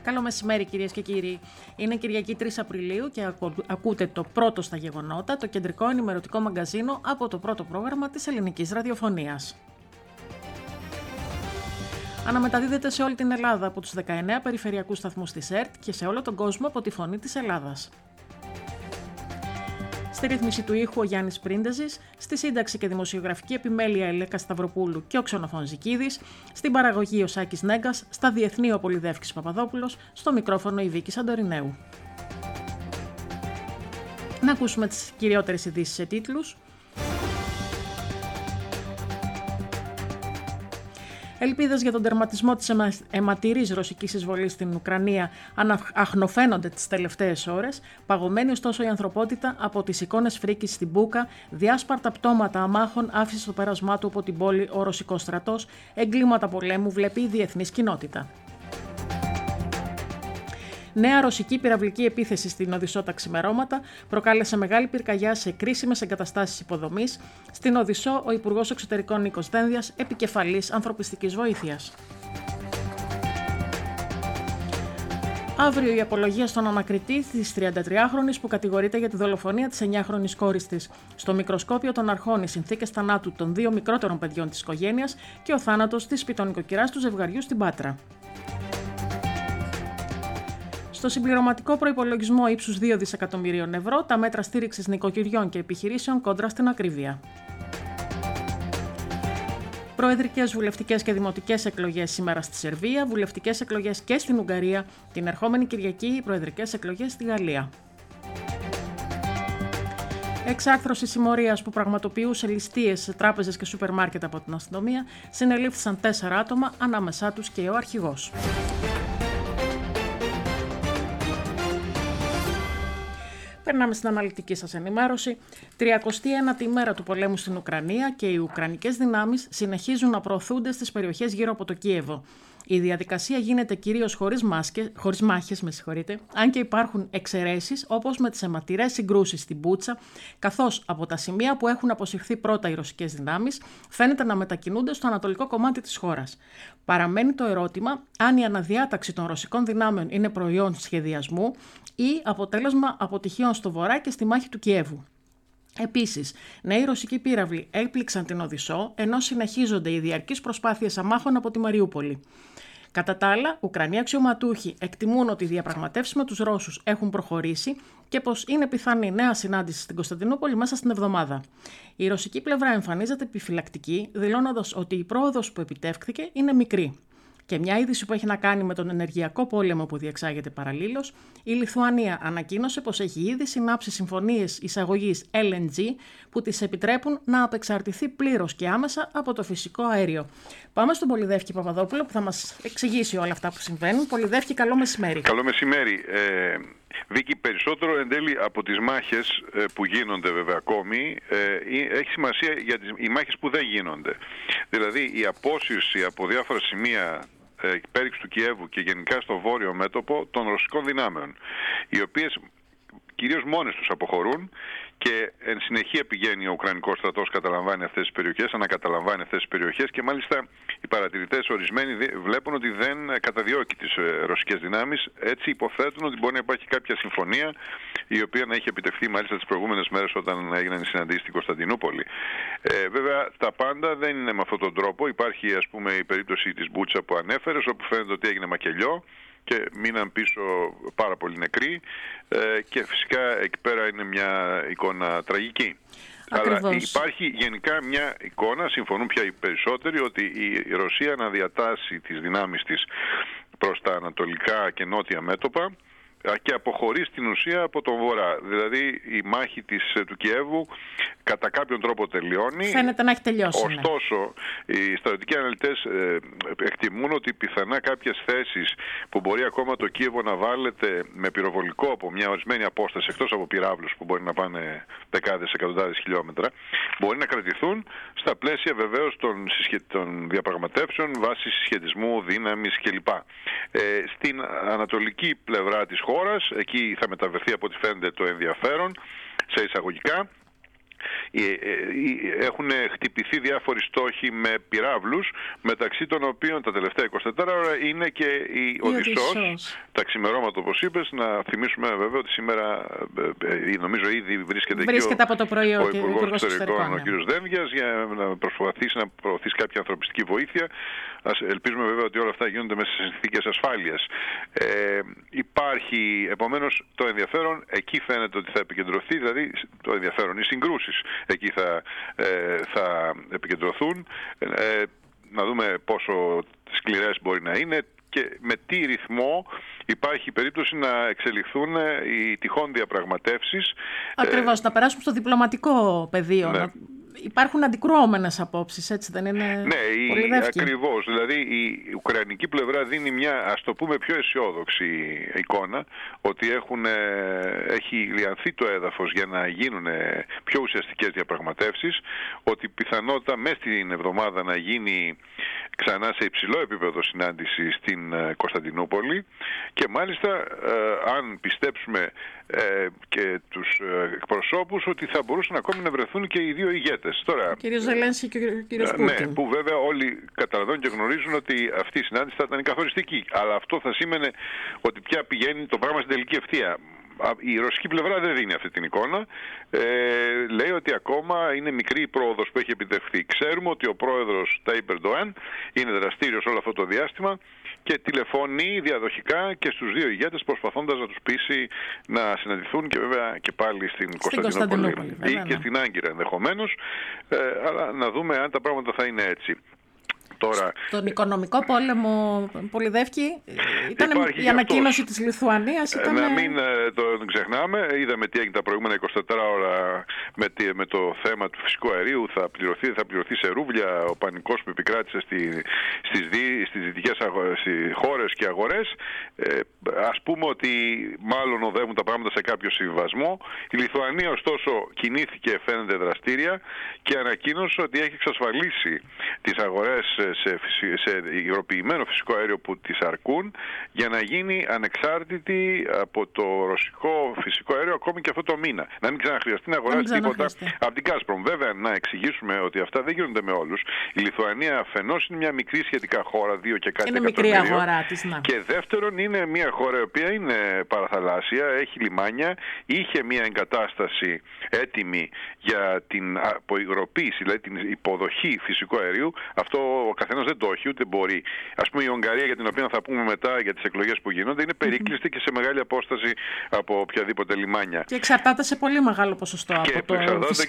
Καλό μεσημέρι κυρίες και κύριοι. Είναι Κυριακή 3 Απριλίου και ακούτε το πρώτο στα γεγονότα, το κεντρικό ενημερωτικό μαγκαζίνο από το πρώτο πρόγραμμα της ελληνικής ραδιοφωνίας. Αναμεταδίδεται σε όλη την Ελλάδα από τους 19 περιφερειακούς σταθμούς της ΕΡΤ και σε όλο τον κόσμο από τη Φωνή της Ελλάδας. Στη ρύθμιση του ήχου ο Γιάννης Πρίντεζης, στη σύνταξη και δημοσιογραφική επιμέλεια η Λέκα Σταυροπούλου και ο Ξενοφών Ζικίδης, στην παραγωγή ο Σάκης Νέγκας, στα διεθνή ο Πολυδεύκης Παπαδόπουλος, στο μικρόφωνο η Βίκη Σαντορινέου. Να ακούσουμε τις κυριότερες ειδήσεις σε τίτλους. Ελπίδες για τον τερματισμό της αιματηρής ρωσικής εισβολής στην Ουκρανία αχνοφαίνονται τις τελευταίες ώρες, παγωμένη ωστόσο η ανθρωπότητα από τις εικόνες φρίκης στην Μπούκα, διάσπαρτα πτώματα αμάχων άφησε στο πέρασμά του από την πόλη ο ρωσικός στρατός, εγκλήματα πολέμου βλέπει η διεθνής κοινότητα. Νέα ρωσική πυραυλική επίθεση στην Οδυσσό τα ξημερώματα προκάλεσε μεγάλη πυρκαγιά σε κρίσιμες εγκαταστάσεις υποδομής. Στην Οδυσσό, ο Υπουργός Εξωτερικών Νίκος Δένδιας, επικεφαλής ανθρωπιστικής βοήθειας. Αύριο η απολογία στον ανακριτή της 33χρονης που κατηγορείται για τη δολοφονία της 9χρονης κόρης της. Στο μικροσκόπιο των αρχών οι συνθήκες θανάτου των δύο μικρότερων παιδιών της οικογένειας και ο θάνατος της σπιτονικοκυράς του ζευγαριού στην Πάτρα. Στο συμπληρωματικό προϋπολογισμό ύψους 2 δισεκατομμυρίων ευρώ, τα μέτρα στήριξης νοικοκυριών και επιχειρήσεων κόντρα στην ακρίβεια. Προεδρικές, βουλευτικές και δημοτικές εκλογές σήμερα στη Σερβία, βουλευτικές εκλογές και στην Ουγγαρία, την ερχόμενη Κυριακή οι προεδρικές εκλογές στη Γαλλία. Εξάρθρωση συμμορίας που πραγματοποιούσε ληστείες σε τράπεζες και σούπερ μάρκετ από την αστυνομία, συνελήφθησαν 4 άτομα, ανάμεσά τους και ο αρχηγός. Περνάμε στην αναλυτική σας ενημέρωση. 31η ημέρα του πολέμου στην Ουκρανία και οι ουκρανικές δυνάμεις συνεχίζουν να προωθούνται στις περιοχές γύρω από το Κίεβο. Η διαδικασία γίνεται κυρίως χωρίς μάχες, αν και υπάρχουν εξαιρέσεις όπως με τις αιματηρές συγκρούσεις στην Μπούτσα, καθώς από τα σημεία που έχουν αποσυρθεί πρώτα οι ρωσικές δυνάμεις φαίνεται να μετακινούνται στο ανατολικό κομμάτι της χώρας. Παραμένει το ερώτημα αν η αναδιάταξη των ρωσικών δυνάμεων είναι προϊόν σχεδιασμού ή αποτέλεσμα αποτυχιών στο βορρά και στη μάχη του Κιέβου. Επίσης, νέοι ρωσικοί πύραυλοι έπληξαν την Οδυσσό, ενώ συνεχίζονται οι διαρκείς προσπάθειες αμάχων από τη Μαριούπολη. Κατά τα άλλα, Ουκρανοί αξιωματούχοι εκτιμούν ότι οι διαπραγματεύσεις με τους Ρώσους έχουν προχωρήσει και πως είναι πιθανή νέα συνάντηση στην Κωνσταντινούπολη μέσα στην εβδομάδα. Η ρωσική πλευρά εμφανίζεται επιφυλακτική, δηλώνοντας ότι η πρόοδος που επιτεύχθηκε είναι μικρή. Και μια είδηση που έχει να κάνει με τον ενεργειακό πόλεμο που διεξάγεται παραλλήλως, η Λιθουανία ανακοίνωσε πως έχει ήδη συνάψει συμφωνίες εισαγωγής LNG που της επιτρέπουν να απεξαρτηθεί πλήρως και άμεσα από το φυσικό αέριο. Πάμε στον Πολυδεύκη Παπαδόπουλο που θα μας εξηγήσει όλα αυτά που συμβαίνουν. Πολυδεύκη, καλό μεσημέρι. Καλό μεσημέρι. Βίκη, περισσότερο εν τέλει από τις μάχες που γίνονται βέβαια ακόμη, έχει σημασία για οι μάχες που δεν γίνονται. Δηλαδή η απόσυρση από διάφορα σημεία πέριξ του Κιέβου και γενικά στο βόρειο μέτωπο των ρωσικών δυνάμεων, οι οποίες κυρίως μόνες τους αποχωρούν και εν συνεχεία πηγαίνει ο Ουκρανικός στρατός, καταλαμβάνει αυτές τις περιοχές, ανακαταλαμβάνει αυτές τις περιοχές και μάλιστα οι παρατηρητές ορισμένοι βλέπουν ότι δεν καταδιώκει τις ρωσικές δυνάμεις. Έτσι υποθέτουν ότι μπορεί να υπάρχει κάποια συμφωνία η οποία να έχει επιτευχθεί μάλιστα τις προηγούμενες μέρες όταν έγιναν οι συναντήσεις στην Κωνσταντινούπολη. Βέβαια τα πάντα δεν είναι με αυτόν τον τρόπο. Υπάρχει ας πούμε η περίπτωση της Μπούτσα που ανέφερες, όπου φαίνεται ότι έγινε μακελιό και μείναν πίσω πάρα πολλοί νεκροί και φυσικά εκεί πέρα είναι μια εικόνα τραγική. Ακριβώς. Αλλά υπάρχει γενικά μια εικόνα, συμφωνούν πια οι περισσότεροι, ότι η Ρωσία αναδιατάσσει τις δυνάμεις της προς τα ανατολικά και νότια μέτωπα και αποχωρεί στην ουσία από τον βορρά. Δηλαδή η μάχη του Κιέβου κατά κάποιον τρόπο τελειώνει. Φαίνεται να έχει τελειώσει. Ωστόσο, οι στρατιωτικοί αναλυτές εκτιμούν ότι πιθανά κάποιες θέσεις που μπορεί ακόμα το Κίεβο να βάλετε με πυροβολικό από μια ορισμένη απόσταση, εκτός από πυράβλους που μπορεί να πάνε δεκάδες, εκατοντάδες χιλιόμετρα, μπορεί να κρατηθούν στα πλαίσια βεβαίως των διαπραγματεύσεων βάσει συσχετισμού, δύναμης κλπ. Στην ανατολική πλευρά της χώρας, εκεί θα μεταβερθεί από ό,τι φαίνεται το ενδιαφέρον, σε εισαγωγικά, έχουν χτυπηθεί διάφοροι στόχοι με πυράβλους, μεταξύ των οποίων τα τελευταία 24 ώρα είναι και η Οδυσσός, τα ξημερώματα όπως είπες. Να θυμίσουμε βέβαια ότι σήμερα, νομίζω ήδη βρίσκεται από το πρωί ο Υπουργός Εξωτερικών, ο κ. Δένδιας, για να προσπαθήσει να προωθήσει κάποια ανθρωπιστική βοήθεια. Ελπίζουμε βέβαια ότι όλα αυτά γίνονται μέσα σε συνθήκες ασφάλειας. Υπάρχει επομένως το ενδιαφέρον, εκεί φαίνεται ότι θα επικεντρωθεί, δηλαδή το ενδιαφέρον, οι συγκρούσεις εκεί θα επικεντρωθούν. Να δούμε πόσο σκληρές μπορεί να είναι και με τι ρυθμό υπάρχει περίπτωση να εξελιχθούν οι τυχόν διαπραγματεύσεις. Ακριβώς, να περάσουμε στο διπλωματικό πεδίο. Ναι. Υπάρχουν αντικρουόμενες απόψεις, έτσι δεν είναι? Ναι, ακριβώς. Δηλαδή η ουκρανική πλευρά δίνει μια, ας το πούμε, πιο αισιόδοξη εικόνα, ότι έχει λιανθεί το έδαφος για να γίνουν πιο ουσιαστικές διαπραγματεύσεις, ότι πιθανότητα μέσα στην εβδομάδα να γίνει ξανά σε υψηλό επίπεδο συνάντηση στην Κωνσταντινούπολη, και μάλιστα αν πιστέψουμε και τους εκπροσώπους, ότι θα μπορούσαν ακόμη να βρεθούν και οι δύο ηγέτες. Τώρα, ο κ. Ζελένσκι και ο κ. Πούτιν. Ναι, που βέβαια όλοι καταλαβαίνουν και γνωρίζουν ότι αυτή η συνάντηση θα ήταν καθοριστική. Αλλά αυτό θα σήμαινε ότι πια πηγαίνει το πράγμα στην τελική ευθεία. Η ρωσική πλευρά δεν δίνει αυτή την εικόνα. Λέει ότι ακόμα είναι μικρή η πρόοδος που έχει επιτευχθεί. Ξέρουμε ότι ο πρόεδρος Τάιπ Ερντοάν είναι δραστήριος όλο αυτό το διάστημα και τηλεφωνεί διαδοχικά και στους δύο ηγέτες, προσπαθώντας να τους πείσει να συναντηθούν, και βέβαια και πάλι στην Κωνσταντινούπολη ή και στην Άγκυρα ενδεχομένως. Αλλά να δούμε αν τα πράγματα θα είναι έτσι. Τώρα, τον οικονομικό πόλεμο Πολυδεύκη ήταν η ανακοίνωση της Λιθουανίας. Να μην τον ξεχνάμε. Είδαμε τι έγινε τα προηγούμενα 24 ώρα με το θέμα του φυσικού αερίου. Θα πληρωθεί σε ρούβλια ο πανικός που επικράτησε στις δυτικές χώρες και αγορές. Ας πούμε ότι μάλλον οδεύουν τα πράγματα σε κάποιο συμβιβασμό. Η Λιθουανία ωστόσο κινήθηκε, φαίνεται δραστήρια, και ανακοίνωσε ότι έχει εξασφαλίσει τις αγορές σε υγροποιημένο φυσικό αέριο που τις αρκούν, για να γίνει ανεξάρτητη από το ρωσικό φυσικό αέριο ακόμη και αυτό το μήνα. Να μην ξαναχρειαστεί να αγοράσει τίποτα από την Gazprom. Βέβαια, να εξηγήσουμε ότι αυτά δεν γίνονται με όλους. Η Λιθουανία αφενός είναι μια μικρή σχετικά χώρα, 2 και κάτι εκατομμύρια. Είναι μικρή αγορά της, ναι. Και δεύτερον, είναι μια χώρα η οποία είναι παραθαλάσσια, έχει λιμάνια, είχε μια εγκατάσταση έτοιμη για την αποϊγροποίηση, δηλαδή την υποδοχή φυσικού αερίου. Αυτό ο καθένας δεν το έχει, ούτε μπορεί. Ας πούμε, η Ουγγαρία, για την οποία θα πούμε μετά για τις εκλογές που γίνονται, είναι περίκλειστη και σε μεγάλη απόσταση από οποιαδήποτε λιμάνια. Και εξαρτάται σε πολύ μεγάλο ποσοστό από το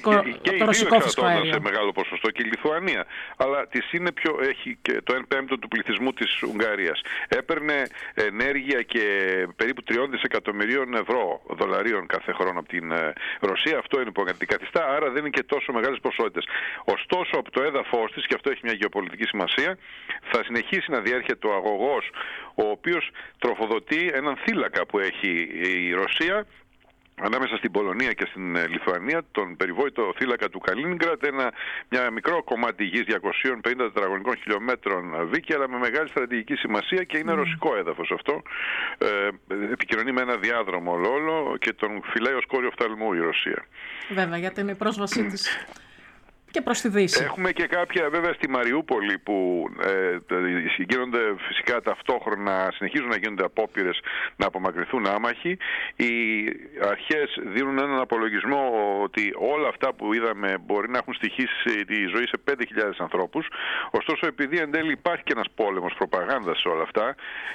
ρωσικό φυσικό αέριο. Σε μεγάλο ποσοστό και η Λιθουανία. Αλλά έχει και το 1/5 του πληθυσμού της Ουγγαρίας. Έπαιρνε ενέργεια και περίπου 3 δισεκατομμυρίων δολαρίων κάθε χρόνο από την Ρωσία. Αυτό είναι που αντικαθιστά, άρα δεν είναι και τόσο μεγάλες ποσότητες. Ωστόσο, από το έδαφος της, και αυτό έχει μια γεωπολιτική σημασία, θα συνεχίσει να διέρχεται ο αγωγός, ο οποίος τροφοδοτεί έναν θύλακα που έχει η Ρωσία ανάμεσα στην Πολωνία και στην Λιθουανία, τον περιβόητο θύλακα του Καλίνιγκραντ, μια μικρό κομμάτι γης 250 τετραγωνικών χιλιόμετρων δίκαια, αλλά με μεγάλη στρατηγική σημασία, και είναι ρωσικό έδαφος αυτό. Επικοινωνεί με ένα διάδρομο όλο και τον φυλάει ως κόριο οφθαλμού η Ρωσία. Βέβαια, γιατί είναι η πρόσβασή της και προς τη Δύση. Έχουμε και κάποια βέβαια στη Μαριούπολη που γίνονται φυσικά ταυτόχρονα, συνεχίζουν να γίνονται απόπειρες να απομακρυνθούν άμαχοι. Οι αρχές δίνουν έναν απολογισμό ότι όλα αυτά που είδαμε μπορεί να έχουν στοιχήσει τη ζωή σε 5.000 ανθρώπους. Ωστόσο, επειδή εν τέλει υπάρχει και ένας πόλεμος προπαγάνδας σε όλα αυτά,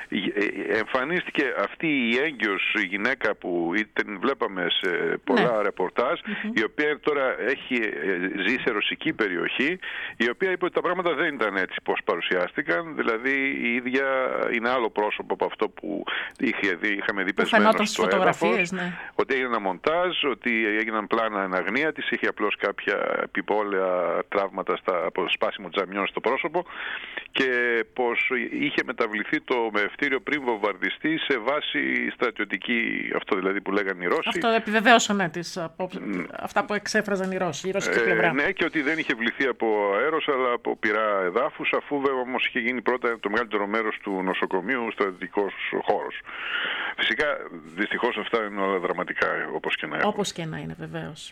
εμφανίστηκε αυτή η έγκυος γυναίκα που την βλέπαμε σε πολλά ρεπορτάζ, η οποία τώρα έχει ζει σε ρωσική περιοχή, η οποία είπε ότι τα πράγματα δεν ήταν έτσι πώς παρουσιάστηκαν. Δηλαδή η ίδια είναι άλλο πρόσωπο από αυτό που είχαμε δει πεσμένο στο έδαφος, ότι έγινε ένα μοντάζ, ότι έγιναν πλάνα εν αγνία της, είχε απλώς κάποια επιπόλαια τραύματα από σπάσιμο τζαμιών στο πρόσωπο, και πως είχε μεταβληθεί το μευτήριο πριν βομβαρδιστεί σε βάση στρατιωτική, αυτό δηλαδή που λέγανε οι Ρώσοι. Αυτό επιβεβαίωσαν αυτά που εξέφραζαν οι Ρώσοι, η ρωσική πλευρά. Ναι, και ότι δεν είχε βληθεί από αέρος αλλά από πυρά εδάφους, αφού βέβαια όμως είχε γίνει πρώτα το μεγαλύτερο μέρος του νοσοκομείου στρατιωτικός χώρος. Φυσικά, δυστυχώς αυτά είναι όλα δραματικά, όπως και να έχουν. Όπως και να είναι, βεβαίως.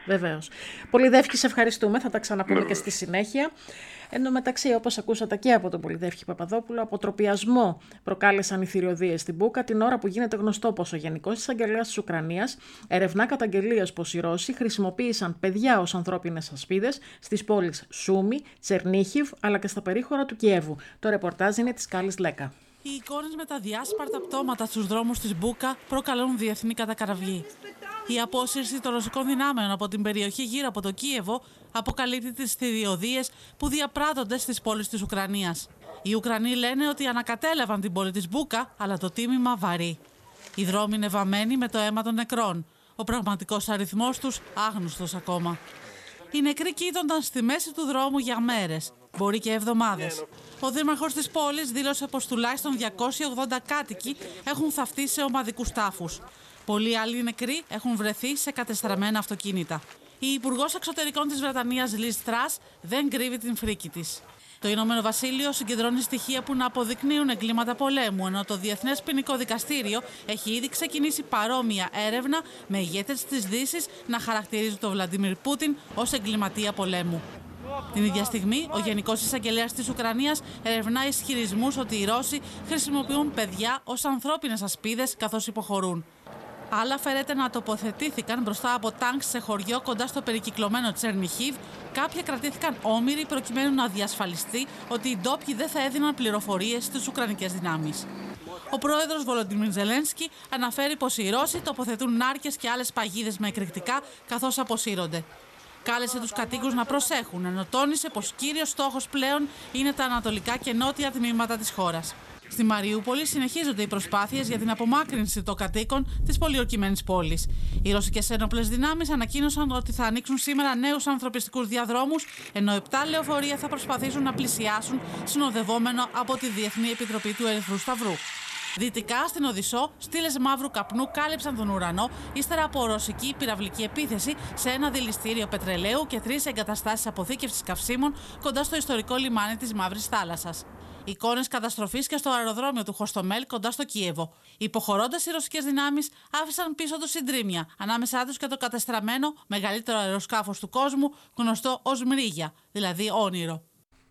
Βεβαίως. Πολυδεύκη, σε ευχαριστούμε. Θα τα ξαναπούμε και στη συνέχεια. Εν τω μεταξύ, όπως ακούσατε και από τον Πολυδεύκη Παπαδόπουλο, αποτροπιασμό προκάλεσαν οι θηριωδίες στην Μπούκα την ώρα που γίνεται γνωστό πως ο Γενικός Εισαγγελέας της Ουκρανίας ερευνά καταγγελίες πως οι Ρώσοι χρησιμοποίησαν παιδιά ως ανθρώπινες ασπίδες στις πόλεις Σούμι, Τσερνίχιβ αλλά και στα περίχωρα του Κιέβου. Το ρεπορτάζ είναι της Κάλης Λέκα. Οι εικόνες με τα διάσπαρτα πτώματα στους δρόμους της Μπούκα προκαλούν διεθνή κατακραυγή. Η απόσυρση των ρωσικών δυνάμεων από την περιοχή γύρω από το Κίεβο αποκαλύπτει τις θηριωδίες που διαπράττονται στις πόλεις της Ουκρανίας. Οι Ουκρανοί λένε ότι ανακατέλαβαν την πόλη της Μπούκα, αλλά το τίμημα βαρύ. Οι δρόμοι είναι βαμμένοι με το αίμα των νεκρών. Ο πραγματικός αριθμός τους άγνωστος ακόμα. Οι νεκροί κοίτονταν στη μέση του δρόμου για μέρες, μπορεί και εβδομάδες. Ο δήμαρχος της πόλης δήλωσε πως τουλάχιστον 280 κάτοικοι έχουν θαυτεί σε ομαδικούς τάφους. Πολλοί άλλοι νεκροί έχουν βρεθεί σε κατεστραμμένα αυτοκίνητα. Η Υπουργός Εξωτερικών της Βρετανίας, Liz Truss, δεν κρύβει την φρίκη της. Το Ηνωμένο Βασίλειο συγκεντρώνει στοιχεία που να αποδεικνύουν εγκλήματα πολέμου, ενώ το Διεθνές Ποινικό Δικαστήριο έχει ήδη ξεκινήσει παρόμοια έρευνα με ηγέτες της Δύσης να χαρακτηρίζουν τον Βλαντίμιρ Πούτιν ως εγκληματία πολέμου. Την ίδια στιγμή, ο Γενικός Εισαγγελέας της Ουκρανίας ερευνά ισχυρισμούς ότι οι Ρώσοι χρησιμοποιούν παιδιά ως ανθρώπινες ασπίδες καθώς υποχωρούν. Άλλα φέρεται να τοποθετήθηκαν μπροστά από τάγκ σε χωριό κοντά στο περικυκλωμένο Τσερνιχίβ. Κάποια κρατήθηκαν όμηροι προκειμένου να διασφαλιστεί ότι οι ντόπιοι δεν θα έδιναν πληροφορίες στις ουκρανικές δυνάμεις. Ο πρόεδρος Βολοντίμιρ Ζελένσκι αναφέρει πως οι Ρώσοι τοποθετούν νάρκες και άλλες παγίδες με εκρηκτικά καθώς αποσύρονται. Κάλεσε τους κατοίκους να προσέχουν, ενώ τόνισε πως κύριος στόχος πλέον είναι τα ανατολικά και νότια τμήματα της χώρας. Στη Μαριούπολη συνεχίζονται οι προσπάθειες για την απομάκρυνση των κατοίκων της πολιορκημένης πόλης. Οι ρωσικές ένοπλες δυνάμεις ανακοίνωσαν ότι θα ανοίξουν σήμερα νέους ανθρωπιστικούς διαδρόμους, ενώ 7 λεωφορεία θα προσπαθήσουν να πλησιάσουν, συνοδευόμενο από τη Διεθνή Επιτροπή του Ερυθρού Σταυρού. Δυτικά, στην Οδυσσό, στήλες μαύρου καπνού κάλυψαν τον ουρανό ύστερα από ρωσική πυραυλική επίθεση σε ένα δηληστήριο πετρελαίου και 3 εγκαταστάσεις αποθήκευσης καυσίμων κοντά στο ιστορικό λιμάνι της Μαύρης Θάλασσας. Εικόνες καταστροφής και στο αεροδρόμιο του Χοστομέλ κοντά στο Κίεβο. Υποχωρώντας οι ρωσικές δυνάμεις, άφησαν πίσω τους συντρίμμια, ανάμεσά τους και το κατεστραμμένο μεγαλύτερο αεροσκάφος του κόσμου, γνωστό ως Μρίγια, δηλαδή όνειρο.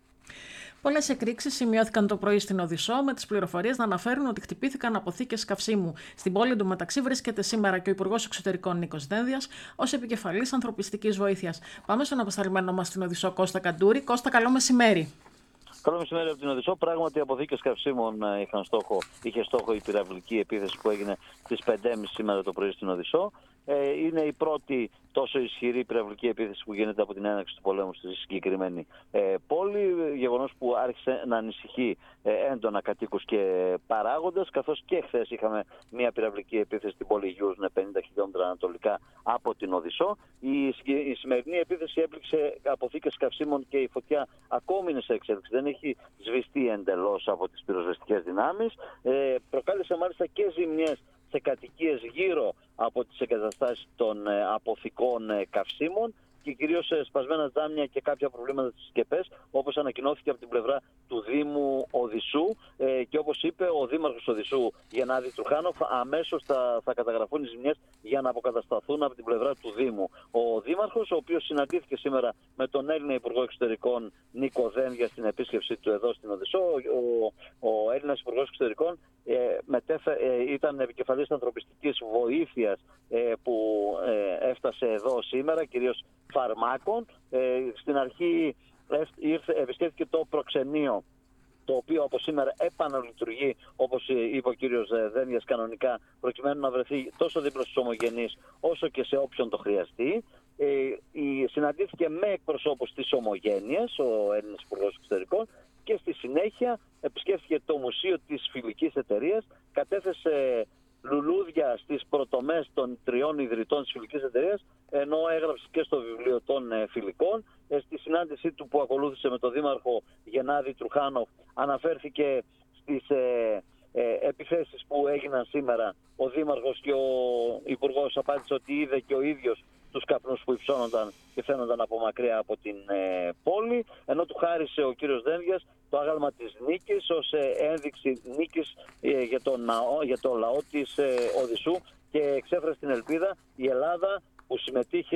Πολλές εκρήξεις σημειώθηκαν το πρωί στην Οδυσσό, με τις πληροφορίες να αναφέρουν ότι χτυπήθηκαν αποθήκες καυσίμου. Στην πόλη εντωμεταξύ βρίσκεται σήμερα και ο Υπουργός Εξωτερικών Νίκος Δένδιας ως επικεφαλής ανθρωπιστικής βοήθειας. Πάμε στον αποσταλμένο μας στην Οδυσσό, Κώστα Καντούρη. Κώστα, καλό μεσημέρι. Καλό μεσημέρι από την Οδυσσό. Πράγματι, οι αποθήκες καυσίμων είχε στόχο η πυραυλική επίθεση που έγινε στις 5.30 σήμερα το πρωί στην Οδυσσό. Είναι η πρώτη τόσο ισχυρή πυραυλική επίθεση που γίνεται από την έναρξη του πολέμου στη συγκεκριμένη πόλη. Γεγονός που άρχισε να ανησυχεί έντονα κατοίκους και παράγοντες, καθώς και χθες είχαμε μια πυραυλική επίθεση στην πόλη Γιούζνε, 50 χιλιόμετρα ανατολικά από την Οδυσσό. Η σημερινή επίθεση έπληξε αποθήκες καυσίμων και η φωτιά ακόμη είναι σε εξέλιξη. Δεν έχει σβηστεί εντελώς από τις πυροσβεστικές δυνάμεις. Προκάλεσε μάλιστα και ζημιές σε κατοικίες γύρω από τις εγκαταστάσεις των αποθηκών καυσίμων και κυρίως σπασμένα τζάμια και κάποια προβλήματα στις σκεπές, όπως ανακοινώθηκε από την πλευρά του Δήμου Οδυσσού και όπως είπε ο Δήμαρχος Οδυσσού Γεννάδη Τρουχάνοφ, αμέσως θα καταγραφούν οι ζημιές για να αποκατασταθούν από την πλευρά του Δήμου. Ο Δήμαρχος, ο οποίος συναντήθηκε σήμερα με τον Έλληνα Υπουργό Εξωτερικών Νίκο Δένδια στην επίσκεψή του εδώ στην Οδυσσό, ο Έλληνας Υπουργός Εξωτερικών ήταν επικεφαλής ανθρωπιστικής βοήθειας που έφτασε εδώ σήμερα, κυρίως φαρμάκων. Στην αρχή επισκέφθηκε το προξενείο, το οποίο από σήμερα επαναλειτουργεί, όπως είπε ο κύριος Δένδιας, κανονικά, προκειμένου να βρεθεί τόσο δίπλα στους ομογενείς όσο και σε όποιον το χρειαστεί. Συναντήθηκε με εκπροσώπους της ομογένειας, ο Έλληνας Υπουργός Εξωτερικών, και στη συνέχεια επισκέφθηκε το Μουσείο της Φιλικής Εταιρείας, κατέθεσε λουλούδια στις πρωτομές των 3 ιδρυτών της Φιλικής Εταιρείας, ενώ έγραψε και στο βιβλίο των Φιλικών. Στη συνάντησή του που ακολούθησε με τον Δήμαρχο Γεννάδη Τρουχάνοφ, αναφέρθηκε στις επιθέσεις που έγιναν σήμερα. Ο Δήμαρχος και ο Υπουργός απάντησε ότι είδε και ο ίδιος τους καπνούς που υψώνονταν και φαίνονταν από μακριά από την πόλη, ενώ του χάρισε ο κύριος Δένδιας το άγαλμα της νίκης ως ένδειξη νίκης για το λαό της Οδυσσού και εξέφρασε την ελπίδα η Ελλάδα, που συμμετείχε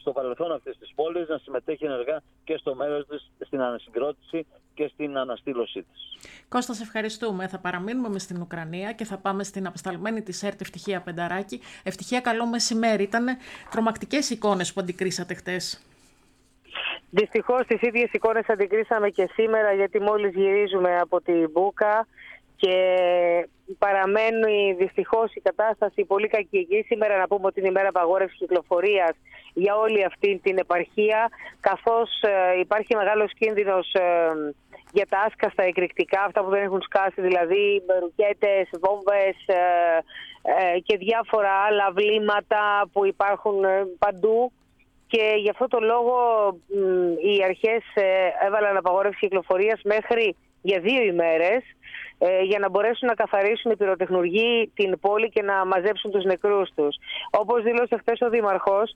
στο παρελθόν αυτής της πόλης, να συμμετέχει ενεργά και στο μέλλον της στην ανασυγκρότηση και στην αναστήλωσή της. Κώστα, σε ευχαριστούμε. Θα παραμείνουμε στην Ουκρανία και θα πάμε στην απεσταλμένη της ΕΡΤ Ευτυχία Πενταράκη. Ευτυχία, καλό μεσημέρι. Ήταν τρομακτικές εικόνες που αντικρίσατε χτες. Δυστυχώς τις ίδιες εικόνες αντικρίσαμε και σήμερα, γιατί μόλις γυρίζουμε από την Μπούκα και παραμένει δυστυχώς η κατάσταση πολύ κακή εκεί. Σήμερα να πούμε ότι είναι ημέρα απαγόρευσης κυκλοφορίας για όλη αυτή την επαρχία, καθώς υπάρχει μεγάλος κίνδυνος για τα άσκαστα εκρηκτικά, αυτά που δεν έχουν σκάσει, δηλαδή ρουκέτες, βόμβες και διάφορα άλλα βλήματα που υπάρχουν παντού. Και γι' αυτό το λόγο οι αρχές έβαλαν απαγόρευση κυκλοφορίας μέχρι για 2 ημέρες για να μπορέσουν να καθαρίσουν οι πυροτεχνουργοί την πόλη και να μαζέψουν τους νεκρούς τους. Όπως δήλωσε χθες ο Δήμαρχος,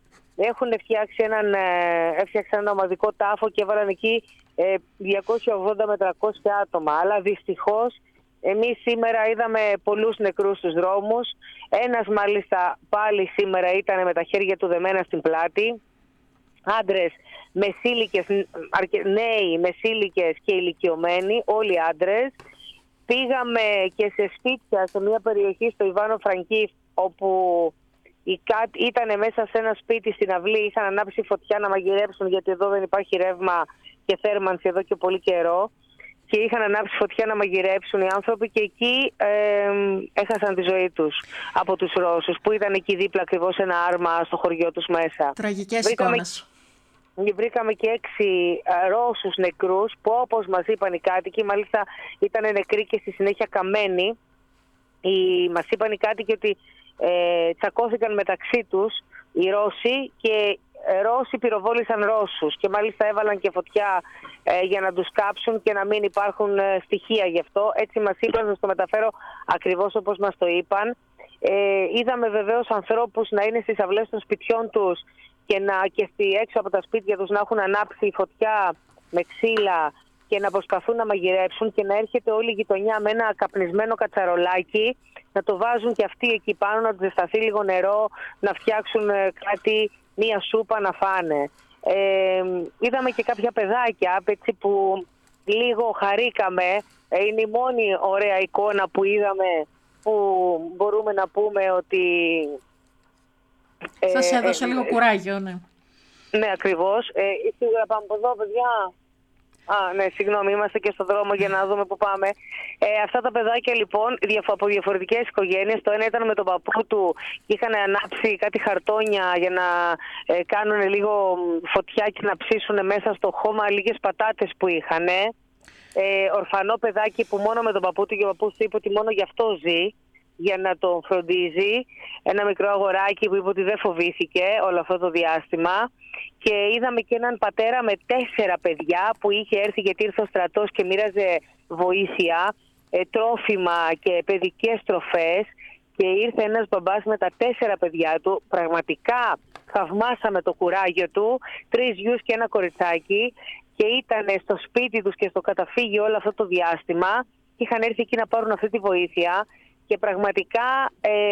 έφτιαξαν ένα ομαδικό τάφο και έβαλαν εκεί 280 με 300 άτομα. Αλλά δυστυχώς εμείς σήμερα είδαμε πολλούς νεκρούς στους δρόμους. Ένας μάλιστα πάλι σήμερα ήταν με τα χέρια του δεμένα στην πλάτη. Άντρες, μεσήλικες, νέοι, μεσήλικες και ηλικιωμένοι, όλοι άντρες. Πήγαμε και σε σπίτια σε μια περιοχή στο Ιβάνο Φραγκίφ, όπου ήταν μέσα σε ένα σπίτι στην αυλή, είχαν ανάψει φωτιά να μαγειρέψουν, γιατί εδώ δεν υπάρχει ρεύμα και θέρμανση εδώ και πολύ καιρό, και είχαν ανάψει φωτιά να μαγειρέψουν οι άνθρωποι, και εκεί έχασαν τη ζωή τους από τους Ρώσους, που ήταν εκεί δίπλα ακριβώς ένα άρμα στο χωριό τους μέσα. Τραγικές εικόνες. Βρήκαμε και 6 Ρώσους νεκρούς, που όπως μας είπαν οι κάτοικοι, μάλιστα ήταν νεκροί και στη συνέχεια καμένοι. Μας είπαν οι κάτοικοι ότι τσακώθηκαν μεταξύ τους οι Ρώσοι και Ρώσοι πυροβόλησαν Ρώσους, και μάλιστα έβαλαν και φωτιά για να τους κάψουν και να μην υπάρχουν στοιχεία γι' αυτό. Έτσι μας είπαν, να το μεταφέρω ακριβώς όπως μας το είπαν. Είδαμε βεβαίως ανθρώπους να είναι στις αυλές των σπιτιών τους και έξω από τα σπίτια τους να έχουν ανάψει φωτιά με ξύλα και να προσπαθούν να μαγειρέψουν, και να έρχεται όλη η γειτονιά με ένα καπνισμένο κατσαρολάκι, να το βάζουν και αυτοί εκεί πάνω, να τους ζεσταθεί λίγο νερό, να φτιάξουν κάτι, μία σούπα να φάνε. Είδαμε και κάποια παιδάκια έτσι, που λίγο χαρήκαμε. Είναι η μόνη ωραία εικόνα που είδαμε, που μπορούμε να πούμε ότι σας έδωσε λίγο κουράγιο, ναι. Ναι, ακριβώς. Σίγουρα πάμε από εδώ, παιδιά. Ναι, συγγνώμη, είμαστε και στον δρόμο για να δούμε που πάμε. Αυτά τα παιδάκια λοιπόν από διαφορετικές οικογένειες. Το ένα ήταν με τον παππού του και είχαν ανάψει κάτι χαρτόνια για να κάνουν λίγο φωτιά και να ψήσουν μέσα στο χώμα λίγες πατάτες που είχαν. Ορφανό παιδάκι που μόνο με τον παππού του, και ο παππούς του είπε ότι μόνο γι' αυτό ζει, για να τον φροντίζει. Ένα μικρό αγοράκι που είπε ότι δεν φοβήθηκε όλο αυτό το διάστημα. Και είδαμε και έναν πατέρα με 4 παιδιά που είχε έρθει, γιατί ήρθε ο στρατός και μοίραζε βοήθεια, τρόφιμα και παιδικές τροφές, και ήρθε ένας μπαμπάς με τα 4 παιδιά του. Πραγματικά θαυμάσαμε το κουράγιο του, 3 γιους και ένα κοριτσάκι, και ήταν στο σπίτι τους και στο καταφύγιο όλο αυτό το διάστημα, και είχαν έρθει εκεί να πάρουν αυτή τη βοήθεια. Και πραγματικά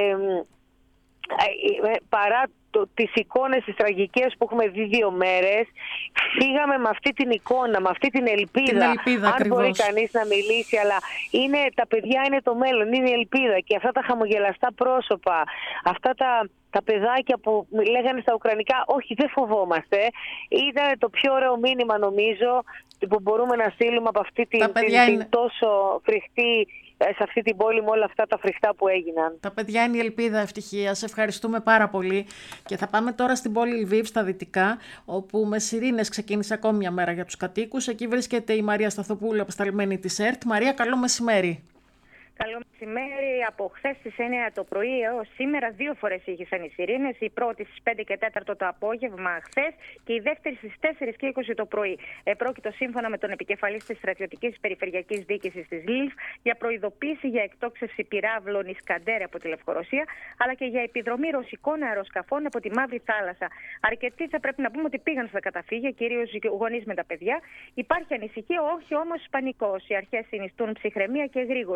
παρά τις εικόνες τις τραγικές που έχουμε δει 2 μέρες, φύγαμε με αυτή την εικόνα, με αυτή την ελπίδα. Αν ακριβώς μπορεί κανείς να μιλήσει, αλλά τα παιδιά είναι το μέλλον, είναι η ελπίδα. Και αυτά τα χαμογελαστά πρόσωπα, αυτά τα παιδάκια που λέγανε στα ουκρανικά, όχι δεν φοβόμαστε, ήταν το πιο ωραίο μήνυμα νομίζω που μπορούμε να στείλουμε από αυτή την τόσο φρικτή, σε αυτή την πόλη, με όλα αυτά τα φρικτά που έγιναν. Τα παιδιά είναι η ελπίδα, Ευτυχία. Σε ευχαριστούμε πάρα πολύ. Και θα πάμε τώρα στην πόλη Λβίβ, στα δυτικά, όπου με σιρήνες ξεκίνησε ακόμη μια μέρα για τους κατοίκους. Εκεί βρίσκεται η Μαρία Σταθοπούλου, απεσταλμένη της ΕΡΤ. Μαρία, καλό μεσημέρι. Καλό μεσημέρι. Από χθες στις 9 το πρωί έως σήμερα 2 φορές ήχησαν οι σιρήνες. Η πρώτη στις 5 και 4 το απόγευμα χθες και η δεύτερη στις 4 και 20 το πρωί. Πρόκειτο σύμφωνα με τον επικεφαλής της στρατιωτικής περιφερειακής διοίκησης της Λιβ για προειδοποίηση για εκτόξευση πυράβλων Ισκαντέρ από τη Λευκορωσία, αλλά και για επιδρομή ρωσικών αεροσκαφών από τη Μαύρη Θάλασσα. Αρκετοί θα πρέπει να πούμε ότι πήγαν στα καταφύγια, κυρίως γονείς με τα παιδιά. Υπάρχει ανησυχία, όχι όμως πανικός. Οι αρχές συνιστούν ψυχραιμία και εγρήγορση.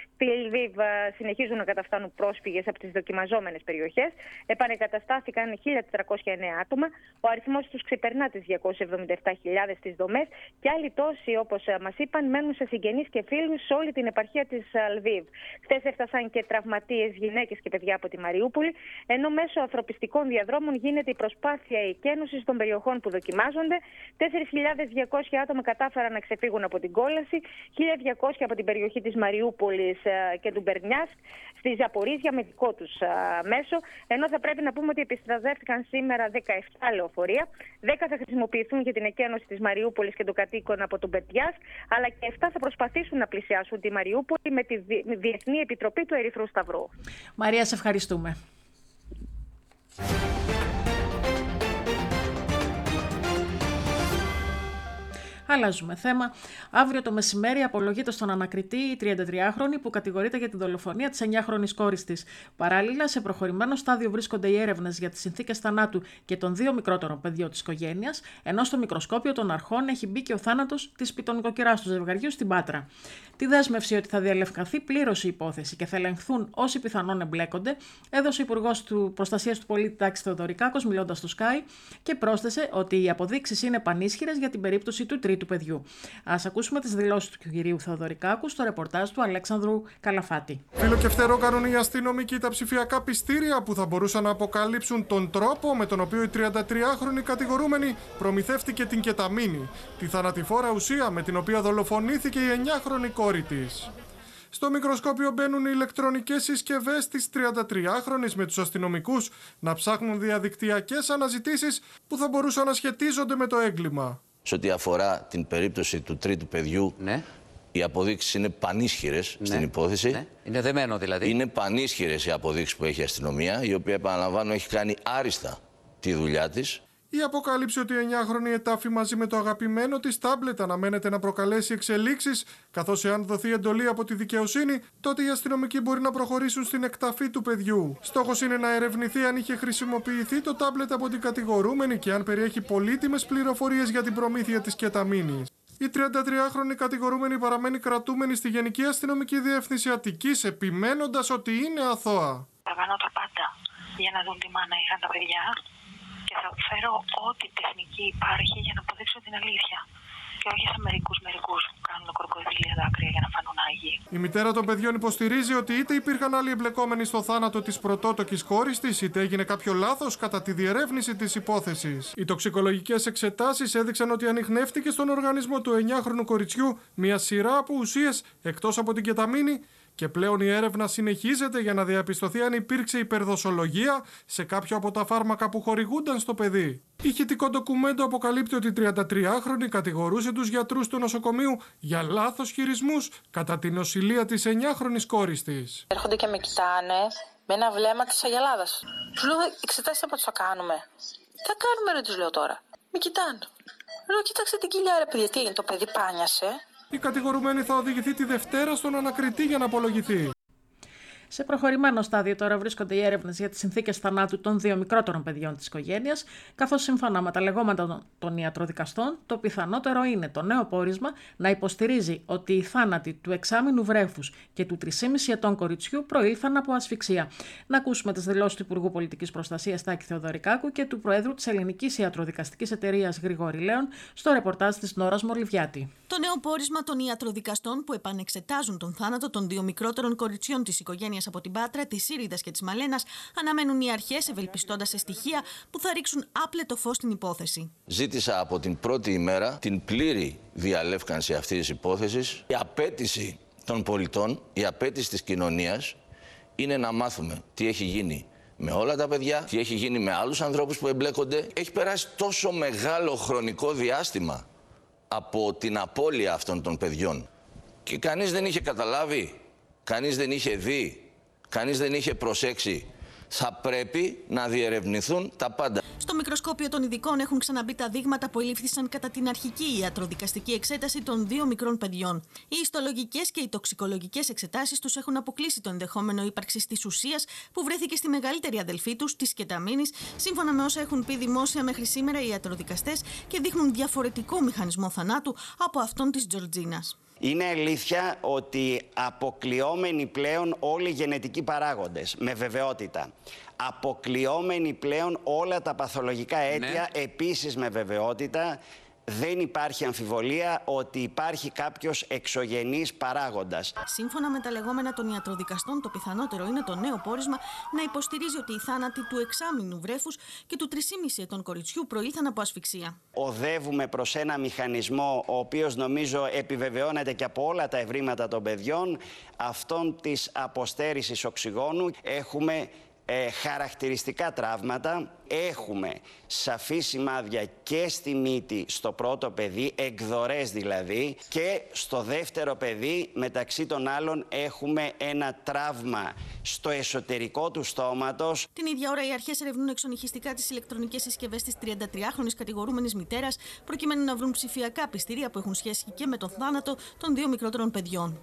Στη Λβίβ συνεχίζουν να καταφτάνουν πρόσφυγες από τις δοκιμαζόμενες περιοχές. Επανεγκαταστάθηκαν 1.409 άτομα. Ο αριθμός τους ξεπερνά τις 277.000 στις δομές και άλλοι τόσοι, όπως μας είπαν, μένουν σε συγγενείς και φίλους σε όλη την επαρχία της Λβίβ. Χθες έφτασαν και τραυματίες γυναίκες και παιδιά από τη Μαριούπολη, ενώ μέσω ανθρωπιστικών διαδρόμων γίνεται η προσπάθεια εκένωσης των περιοχών που δοκιμάζονται. 4.200 άτομα κατάφεραν να ξεφύγουν από την κόλαση, 1.200 από την περιοχή της Μαριούπολης και του Μπερνιάσκ στη Ζαπορίζια με δικό τους μέσο, ενώ θα πρέπει να πούμε ότι επιστραδεύτηκαν σήμερα 17 λεωφορεία, 10 θα χρησιμοποιηθούν για την εκένωση της Μαριούπολης και των κατοίκων από τον Μπερνιάσκ, αλλά και 7 θα προσπαθήσουν να πλησιάσουν τη Μαριούπολη με τη Διεθνή Επιτροπή του Ερυθρού Σταυρού. Μαρία, σε ευχαριστούμε. Αλλάζουμε θέμα. Αύριο το μεσημέρι απολογείται στον ανακριτή η 33χρονη που κατηγορείται για τη δολοφονία της 9χρονης κόρης της. Παράλληλα, σε προχωρημένο στάδιο βρίσκονται οι έρευνες για τις συνθήκες θανάτου και των 2 μικρότερων παιδιών της οικογένειας, ενώ στο μικροσκόπιο των αρχών έχει μπει και ο θάνατος της πιτονικοκυράς του ζευγαριού στην Πάτρα. Τη δέσμευση ότι θα διαλευκανθεί πλήρως η υπόθεση και θα ελεγχθούν όσοι πιθανόν εμπλέκονται, έδωσε ο Υπουργός Προστασίας του Πολίτη Τάκης Θεοδωρικάκος μιλώντας στο Sky και πρόσθεσε ότι οι αποδείξεις είναι πανίσχυρες για την περίπτωση του τρίτου παιδιού. Ας ακούσουμε τις δηλώσεις του κυρίου Θεοδωρικάκου στο ρεπορτάζ του Αλέξανδρου Καλαφάτη. Φιλοκευτερό κάνουν οι αστυνομικοί τα ψηφιακά πιστήρια που θα μπορούσαν να αποκαλύψουν τον τρόπο με τον οποίο η 33χρονη κατηγορούμενη προμηθεύτηκε την κεταμίνη, τη θανατηφόρα ουσία με την οποία δολοφονήθηκε η 9χρονη κόρη της. Στο μικροσκόπιο μπαίνουν οι ηλεκτρονικές συσκευές της 33χρονης με τους αστυνομικούς να ψάχνουν διαδικτυακές αναζητήσεις που θα μπορούσαν να σχετίζονται με το έγκλημα. Σε ό,τι αφορά την περίπτωση του τρίτου παιδιού, ναι, οι αποδείξεις είναι πανίσχυρες, ναι, στην υπόθεση. Ναι. Είναι δεμένο δηλαδή. Είναι πανίσχυρες οι αποδείξεις που έχει η αστυνομία, η οποία, επαναλαμβάνω, έχει κάνει άριστα τη δουλειά της. Η αποκάλυψη ότι η 9χρονη ετάφη μαζί με το αγαπημένο της τάμπλετ αναμένεται να προκαλέσει εξελίξεις, καθώς εάν δοθεί εντολή από τη δικαιοσύνη, τότε οι αστυνομικοί μπορεί να προχωρήσουν στην εκταφή του παιδιού. Στόχος είναι να ερευνηθεί αν είχε χρησιμοποιηθεί το τάμπλετ από την κατηγορούμενη και αν περιέχει πολύτιμες πληροφορίες για την προμήθεια της κεταμίνης. Η 33χρονη κατηγορούμενη παραμένει κρατούμενη στη Γενική Αστυνομική Διεύθυνση Αττικής, επιμένοντας ότι είναι αθώα. Θα κάνω τα πάντα για να δουν τι μάνα είχαν τα παιδιά. Και θα φέρω ό,τι τεχνική υπάρχει για να αποδείξω την αλήθεια. Και όχι σε μερικούς που κάνουν κροκοδίλια δάκρυα για να φανούν άγιοι. Η μητέρα των παιδιών υποστηρίζει ότι είτε υπήρχαν άλλοι εμπλεκόμενοι στο θάνατο της πρωτότοκης κόρης της, είτε έγινε κάποιο λάθος κατά τη διερεύνηση της υπόθεσης. Οι τοξικολογικές εξετάσεις έδειξαν ότι ανιχνεύτηκε στον οργανισμό του 9χρονου κοριτσιού μια σειρά από ουσίες εκτός από την κεταμίνη. Και πλέον η έρευνα συνεχίζεται για να διαπιστωθεί αν υπήρξε υπερδοσολογία σε κάποιο από τα φάρμακα που χορηγούνταν στο παιδί. Ηχητικό ντοκουμέντο αποκαλύπτει ότι η 33χρονη κατηγορούσε τους γιατρούς του νοσοκομείου για λάθος χειρισμούς κατά την νοσηλεία της 9χρονης κόρης της. Έρχονται και με κοιτάνε με ένα βλέμμα της αγελάδας. Τους λέω εξετάσεις από τι θα κάνουμε. Τι θα κάνουμε, ρε, τους λέω τώρα. Με κοιτάνε. Λέω κοίταξε την κοιλιά, ρε παιδιά, τι έγινε, το παιδί πάνιασε. Η κατηγορουμένη θα οδηγηθεί τη Δευτέρα στον ανακριτή για να απολογηθεί. Σε προχωρημένο στάδιο τώρα βρίσκονται οι έρευνες για τις συνθήκες θανάτου των 2 μικρότερων παιδιών της οικογένειας, καθώς σύμφωνα με τα λεγόμενα των ιατροδικαστών, το πιθανότερο είναι το νέο πόρισμα να υποστηρίζει ότι οι θάνατοι του 6μηνου βρέφους και του 3,5 ετών κοριτσιού προήλθαν από ασφυξία. Να ακούσουμε τις δηλώσεις του Υπουργού Πολιτικής Προστασίας Τάκη Θεοδωρικάκου και του Προέδρου της Ελληνικής Ιατροδικαστικής Εταιρείας Γρηγόρη Λέων στο ρεπορτάζ της Νόρας Μολυβιάτη. Το νέο πόρισμα των ιατροδικαστών που επανεξετάζουν τον θάνατο των 2 μικρότερων κοριτσιών της οικογένειας από την Πάτρα, της Σύριδας και της Μαλένας, αναμένουν οι αρχές ευελπιστώντας σε στοιχεία που θα ρίξουν άπλετο φως στην υπόθεση. Ζήτησα από την πρώτη ημέρα την πλήρη διαλεύκανση αυτής της υπόθεσης. Η απέτηση των πολιτών, η απέτηση της κοινωνίας είναι να μάθουμε τι έχει γίνει με όλα τα παιδιά, τι έχει γίνει με άλλους ανθρώπους που εμπλέκονται. Έχει περάσει τόσο μεγάλο χρονικό διάστημα από την απώλεια αυτών των παιδιών και κανείς δεν είχε καταλάβει, κανείς δεν είχε δει, κανείς δεν είχε προσέξει. Θα πρέπει να διερευνηθούν τα πάντα. Στο μικροσκόπιο των ειδικών έχουν ξαναμπεί τα δείγματα που ελήφθησαν κατά την αρχική ιατροδικαστική εξέταση των 2 μικρών παιδιών. Οι ιστολογικές και οι τοξικολογικές εξετάσεις τους έχουν αποκλείσει το ενδεχόμενο ύπαρξης της ουσίας που βρέθηκε στη μεγαλύτερη αδελφή τους, της κεταμίνης, σύμφωνα με όσα έχουν πει δημόσια μέχρι σήμερα οι ιατροδικαστές και δείχνουν διαφορετικό μηχανισμό θανάτου από αυτόν της Τζορτζίνας. Είναι αλήθεια ότι αποκλειόμενοι πλέον όλοι οι γενετικοί παράγοντες, με βεβαιότητα. Αποκλειόμενοι πλέον όλα τα παθολογικά αίτια, επίσης με βεβαιότητα. Δεν υπάρχει αμφιβολία ότι υπάρχει κάποιος εξωγενής παράγοντας. Σύμφωνα με τα λεγόμενα των ιατροδικαστών, το πιθανότερο είναι το νέο πόρισμα να υποστηρίζει ότι οι θάνατοι του 6μηνου βρέφους και του 3,5 ετών κοριτσιού προήλθαν από ασφυξία. Οδεύουμε προς ένα μηχανισμό, ο οποίος νομίζω επιβεβαιώνεται και από όλα τα ευρήματα των παιδιών, αυτών της αποστέρησης οξυγόνου. Έχουμε χαρακτηριστικά τραύματα, έχουμε σαφή σημάδια και στη μύτη στο πρώτο παιδί, εκδορές δηλαδή, και στο δεύτερο παιδί μεταξύ των άλλων έχουμε ένα τραύμα στο εσωτερικό του στόματος. Την ίδια ώρα οι αρχές ερευνούν εξονυχιστικά τις ηλεκτρονικές συσκευές της 33χρονης κατηγορούμενης μητέρας, προκειμένου να βρουν ψηφιακά πιστήρια που έχουν σχέση και με τον θάνατο των 2 μικρότερων παιδιών.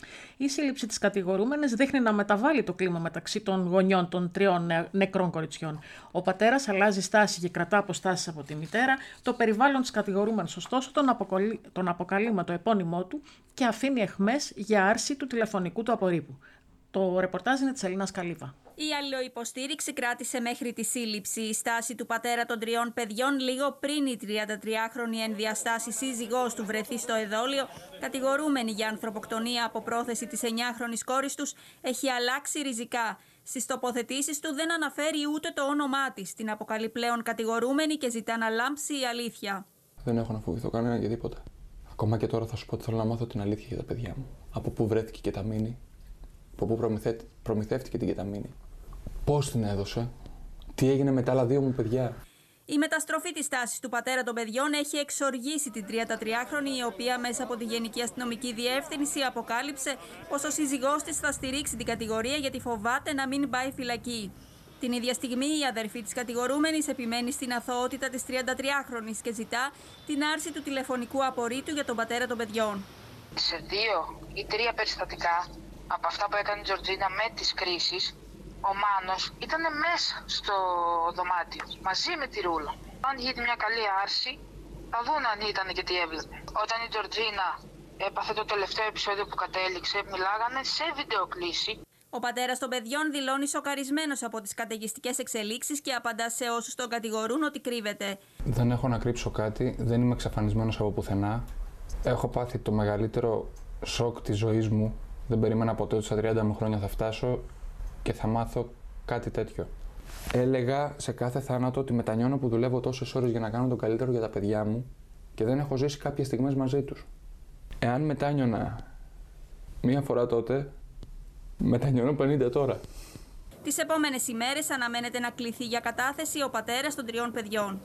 Η σύλληψη της κατηγορούμενης δείχνει να μεταβάλει το κλίμα μεταξύ των γονιών των 3 νεκρών κοριτσιών. Ο πατέρας αλλάζει στάση και κρατά αποστάσεις από τη μητέρα. Το περιβάλλον της κατηγορούμενης, ωστόσο, τον αποκαλεί με το επώνυμό του και αφήνει αιχμές για άρση του τηλεφωνικού του απορρίπου. Το ρεπορτάζ είναι της Ελλήνας Καλύβα. Η αλληλοϊποστήριξη κράτησε μέχρι τη σύλληψη. Η στάση του πατέρα των 3 παιδιών, λίγο πριν η 33χρονη ενδιαστάση σύζυγός του βρεθεί στο εδόλιο, κατηγορούμενη για ανθρωποκτονία από πρόθεση της 9χρονης κόρης τους, έχει αλλάξει ριζικά. Στις τοποθετήσεις του δεν αναφέρει ούτε το όνομά της. Την αποκαλεί πλέον κατηγορούμενη και ζητά να λάμψει η αλήθεια. Δεν έχω να φοβηθώ κανένα για τίποτα. Ακόμα και τώρα θα σου πω ότι θέλω να μάθω την αλήθεια για τα παιδιά μου. Από πού βρέθηκε η κεταμίνη, από πού προμηθεύτηκε την κεταμίνη. Πώς την έδωσε, τι έγινε με τα άλλα 2 μου παιδιά. Η μεταστροφή της τάσης του πατέρα των παιδιών έχει εξοργήσει την 33χρονη, η οποία μέσα από τη Γενική Αστυνομική Διεύθυνση αποκάλυψε πως ο σύζυγός της θα στηρίξει την κατηγορία γιατί φοβάται να μην πάει φυλακή. Την ίδια στιγμή η αδερφή της κατηγορούμενης επιμένει στην αθωότητα της 33χρονης και ζητά την άρση του τηλεφωνικού απορρίτου για τον πατέρα των παιδιών. Σε 2 ή 3 περιστατικά από αυτά που έκανε η Τζορτζίνα με τις κρίσεις, ο Μάνος ήταν μέσα στο δωμάτιο, μαζί με τη Ρούλα. Αν γίνει μια καλή άρση, θα δουν αν ήταν και τι έβλεπε. Όταν η Τζορτζίνα έπαθε το τελευταίο επεισόδιο που κατέληξε, μιλάγανε σε βιντεοκλήση. Ο πατέρας των παιδιών δηλώνει σοκαρισμένος από τις καταιγιστικές εξελίξεις και απαντά σε όσους τον κατηγορούν ότι κρύβεται. Δεν έχω να κρύψω κάτι, δεν είμαι εξαφανισμένος από πουθενά. Έχω πάθει το μεγαλύτερο σοκ της ζωής μου. Δεν περίμενα ποτέ ότι στα 30 μου χρόνια θα φτάσω και θα μάθω κάτι τέτοιο. Έλεγα σε κάθε θάνατο ότι μετανιώνω που δουλεύω τόσες ώρες για να κάνω το καλύτερο για τα παιδιά μου και δεν έχω ζήσει κάποιες στιγμές μαζί τους. Εάν μετάνιωνα μία φορά τότε, μετανιώνω 50 τώρα. Τις επόμενες ημέρες αναμένεται να κληθεί για κατάθεση ο πατέρας των 3 παιδιών.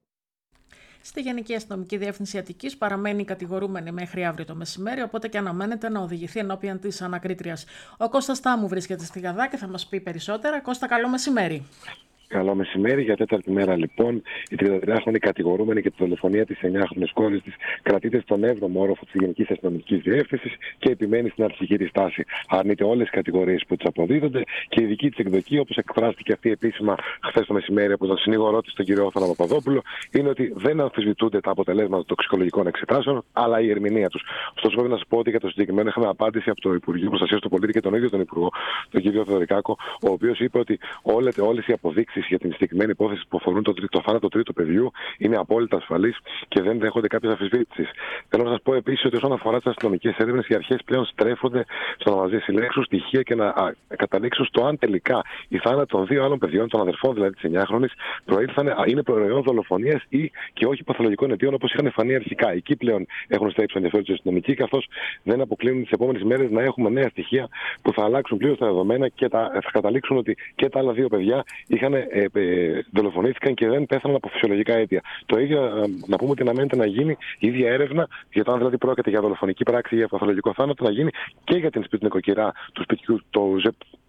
Στη Γενική Αστυνομική Διεύθυνση Αττικής παραμένει η κατηγορούμενη μέχρι αύριο το μεσημέρι, οπότε και αναμένεται να οδηγηθεί ενώπιον της ανακρίτριας. Ο Κώστας Τάμου βρίσκεται στη Γαδά και θα μας πει περισσότερα. Κώστα, καλό μεσημέρι. Καλό μεσημέρι. Για 4η μέρα, λοιπόν, η 33χρονη κατηγορούμενη για τη δολοφονία της 9χρονης κόρης της κρατείται στον 7ο όροφο της Γενικής Αστυνομικής Διεύθυνσης και επιμένει στην αρχική της στάση. Αρνείται όλες τις κατηγορίες που της αποδίδονται και η δική της εκδοχή, όπως εκφράστηκε αυτή επίσημα χθες το μεσημέρι από τον συνήγορό της, τον κύριο Όθωνα Παπαδόπουλο, είναι ότι δεν αμφισβητούνται τα αποτελέσματα των τοξικολογικών εξετάσεων, αλλά η ερμηνεία τους. Ωστόσο, πρέπει να σας πω ότι για το συγκεκριμένο είχαμε απάντηση από το Υπουργείο Προστασίας του Πολίτη και τον ίδιο τον Υπουργό, τον κύριο Θεοδωρικάκο, ο οποίος είπε ότι όλες οι αποδείξεις για την συγκεκριμένη υπόθεση που αφορούν το θάνατο τρίτου παιδιού είναι απόλυτα ασφαλείς και δεν δέχονται κάποιες αμφισβήτησεις. Θέλω να σας πω επίσης ότι όσον αφορά τις αστυνομικές έρευνες, οι αρχές πλέον στρέφονται στο να συλλέξουν στοιχεία και να καταλήξουν στο αν τελικά οι θάνατοι των 2 άλλων παιδιών, των αδερφών δηλαδή της 9χρονης, είναι προϊόν δολοφονίας ή και όχι παθολογικών αιτίων όπως είχαν φανεί αρχικά. Εκεί πλέον έχουν στρέψει ενδιαφέρον τους αστυνομικοί, καθώς δεν αποκλείουν τις επόμενες ημέρες να έχουμε νέα στοιχεία που θα αλλάξουν πλήρως τα δεδομένα και θα καταλήξουν ότι και τα άλλα 2 παιδιά δολοφονήθηκαν και δεν πέθαναν από φυσιολογικά αίτια. Το ίδιο να πούμε ότι αναμένεται να γίνει η ίδια έρευνα για το αν δηλαδή πρόκειται για δολοφονική πράξη ή για παθολογικό θάνατο, να γίνει και για την νοικοκυρά του σπιτιού, το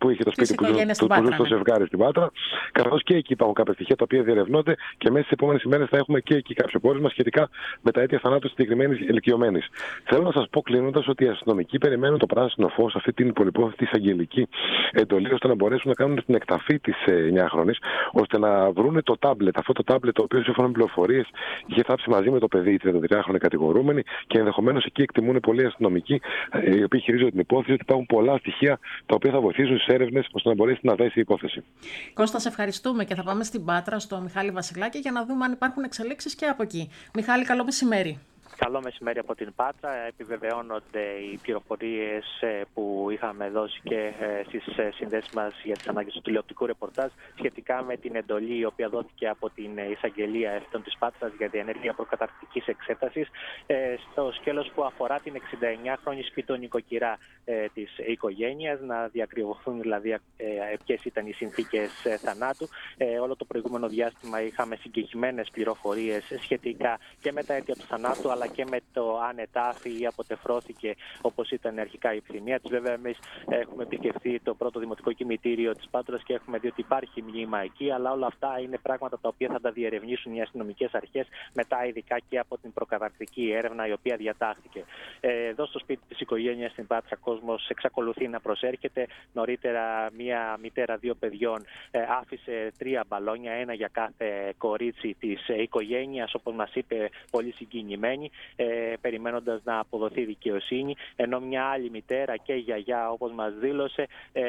που είχε το σπίτι που ζει στο ζευγάρι στην Πάτρα. Καθώς και εκεί υπάρχουν κάποια στοιχεία τα οποία διερευνώνται και μέσα στις επόμενες ημέρες θα έχουμε και εκεί κάποιο πόρισμα σχετικά με τα αίτια θανάτου συγκεκριμένης ηλικιωμένης. Θέλω να σας πω κλείνοντας ότι οι αστυνομικοί περιμένουν το πράσινο φως, αυτή την πολυπόθετη εισαγγελική εντολή, ώστε να μπορέσουν να κάνουν την εκταφή της 9χρονης, ώστε να βρουν το τάμπλετ. Αυτό το τάμπλετ, το οποίο σύμφωνα με πληροφορίες είχε θάψει μαζί με το παιδί η 33χρονη κατηγορούμενη, και ενδεχομένως εκεί εκτιμούν πολλοί αστυνομικοί, οι οποίοι χειρίζονται την υπόθεση, ότι υπάρχουν πολλά στοιχεία τα οποία θα βοηθήσουν στις έρευνες ώστε να μπορέσει να δέσει η υπόθεση. Κώστα, σε ευχαριστούμε και θα πάμε στην Πάτρα, στο Μιχάλη Βασιλάκη, για να δούμε αν υπάρχουν εξελίξεις και από εκεί. Μιχάλη, καλό μεσημέρι. Καλό μεσημέρι από την Πάτρα. Επιβεβαιώνονται οι πληροφορίες που είχαμε δώσει και στις συνδέσεις μας για τις ανάγκες του τηλεοπτικού ρεπορτάζ σχετικά με την εντολή η οποία δόθηκε από την εισαγγελία ευθύντων της Πάτρας για διενέργεια προκαταρκτικής εξέτασης στο σκέλος που αφορά την 69χρονη σπιτονοικοκυρά της οικογένειας, να διακριβωθούν δηλαδή ποιες ήταν οι συνθήκες θανάτου. Όλο το προηγούμενο διάστημα είχαμε συγκεκριμένες πληροφορίες σχετικά και με τα αίτια του θανάτου, αλλά και με το αν ετάφη ή αποτεφρώθηκε όπως ήταν αρχικά η επιθυμία της. Βέβαια, εμείς έχουμε επισκεφθεί το πρώτο δημοτικό κημητήριο της Πάτρας και έχουμε δει ότι υπάρχει μνήμα εκεί, αλλά όλα αυτά είναι πράγματα τα οποία θα τα διερευνήσουν οι αστυνομικές αρχές μετά, ειδικά και από την προκαταρκτική έρευνα η οποία διατάχθηκε. Εδώ στο σπίτι της οικογένειας στην Πάτρα, κόσμος εξακολουθεί να προσέρχεται. Νωρίτερα, μία μητέρα 2 παιδιών άφησε 3 μπαλόνια, ένα για κάθε κορίτσι της οικογένειας, όπως μας είπε, πολύ συγκινημένη, περιμένοντας να αποδοθεί δικαιοσύνη, ενώ μια άλλη μητέρα και γιαγιά, όπως μας δήλωσε,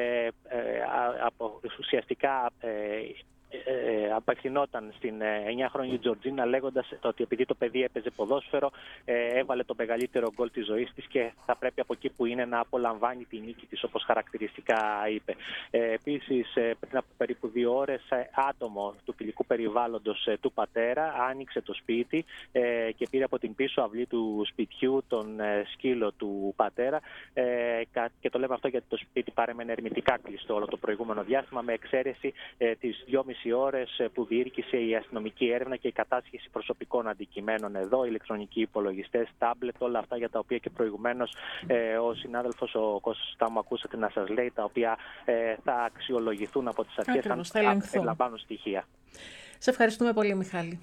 ουσιαστικά απευθυνόταν στην 9χρονη Τζορτζίνα, λέγοντας ότι επειδή το παιδί έπαιζε ποδόσφαιρο, έβαλε το μεγαλύτερο γκολ της ζωής της και θα πρέπει από εκεί που είναι να απολαμβάνει τη νίκη της, όπως χαρακτηριστικά είπε. Επίσης, πριν από περίπου 2 ώρες, άτομο του φιλικού περιβάλλοντος του πατέρα άνοιξε το σπίτι και πήρε από την πίσω αυλή του σπιτιού τον σκύλο του πατέρα, και το λέμε αυτό γιατί το σπίτι παρέμενε ερμητικά κλειστό όλο το προηγούμενο διάστημα, με εξαίρεση τις 2,5 ώρες που διήρκησε η αστυνομική έρευνα και η κατάσχεση προσωπικών αντικειμένων εδώ, ηλεκτρονικοί υπολογιστές, τάμπλετ, όλα αυτά για τα οποία και προηγουμένως ο συνάδελφος ο Κώστας Τάμου ακούσατε να σας λέει, τα οποία θα αξιολογηθούν από τις αρχές αν λαμβάνουν στοιχεία. Σε ευχαριστούμε πολύ, Μιχάλη.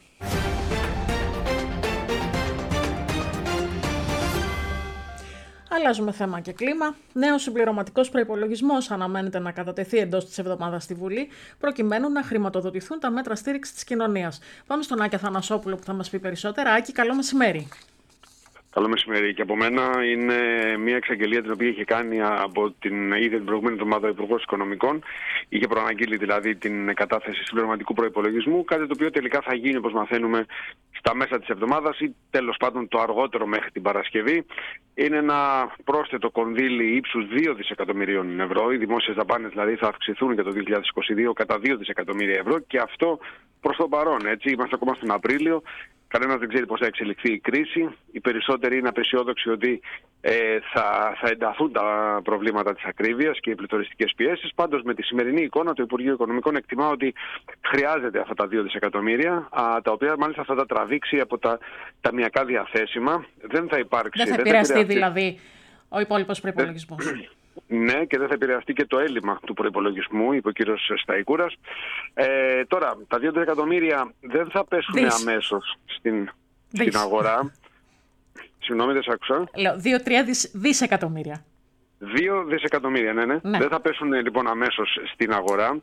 Αλλάζουμε θέμα και κλίμα. Νέος συμπληρωματικός προϋπολογισμός αναμένεται να κατατεθεί εντός της εβδομάδας στη Βουλή, προκειμένου να χρηματοδοτηθούν τα μέτρα στήριξης της κοινωνίας. Πάμε στον Άκη Αθανασόπουλο που θα μας πει περισσότερα. Άκη, καλό μεσημέρι. Καλό μεσημέρι και από μένα. Είναι μια εξαγγελία την οποία είχε κάνει από ήδη την προηγούμενη εβδομάδα ο Υπουργός Οικονομικών. Είχε προαναγγείλει δηλαδή την κατάθεση συμπληρωματικού προϋπολογισμού, κάτι το οποίο τελικά θα γίνει, όπως μαθαίνουμε, στα μέσα της εβδομάδας ή τέλος πάντων το αργότερο μέχρι την Παρασκευή. Είναι ένα πρόσθετο κονδύλι ύψους 2 δισεκατομμυρίων ευρώ. Οι δημόσιες δαπάνες δηλαδή θα αυξηθούν για το 2022 κατά 2 δισεκατομμύρια ευρώ, και αυτό προς το παρόν. Έτσι, είμαστε ακόμα στον Απρίλιο. Κανένας δεν ξέρει πώς θα εξελιχθεί η κρίση. Οι περισσότεροι είναι απαισιόδοξοι ότι θα ενταθούν τα προβλήματα της ακρίβειας και οι πληθωριστικές πιέσεις. Πάντως, με τη σημερινή εικόνα, το Υπουργείο Οικονομικών εκτιμά ότι χρειάζεται αυτά τα 2 δισεκατομμύρια, τα οποία μάλιστα θα τα τραβήξει από τα ταμειακά διαθέσιμα. Δεν θα υπάρξει. Δεν θα επηρεαστεί δηλαδή ο υπόλοιπος προϋπολογισμός. Ναι, και δεν θα επηρεαστεί και το έλλειμμα του προϋπολογισμού, είπε ο κύριος Σταϊκούρας. Τώρα, τα 2 δισεκατομμύρια δεν θα πέσουν αμέσως στην αγορά. Συγγνώμη, δεν σ' άκουσα. Λέω 2-3 δισεκατομμύρια. 2 δισεκατομμύρια, ναι. Δεν θα πέσουν λοιπόν αμέσως στην αγορά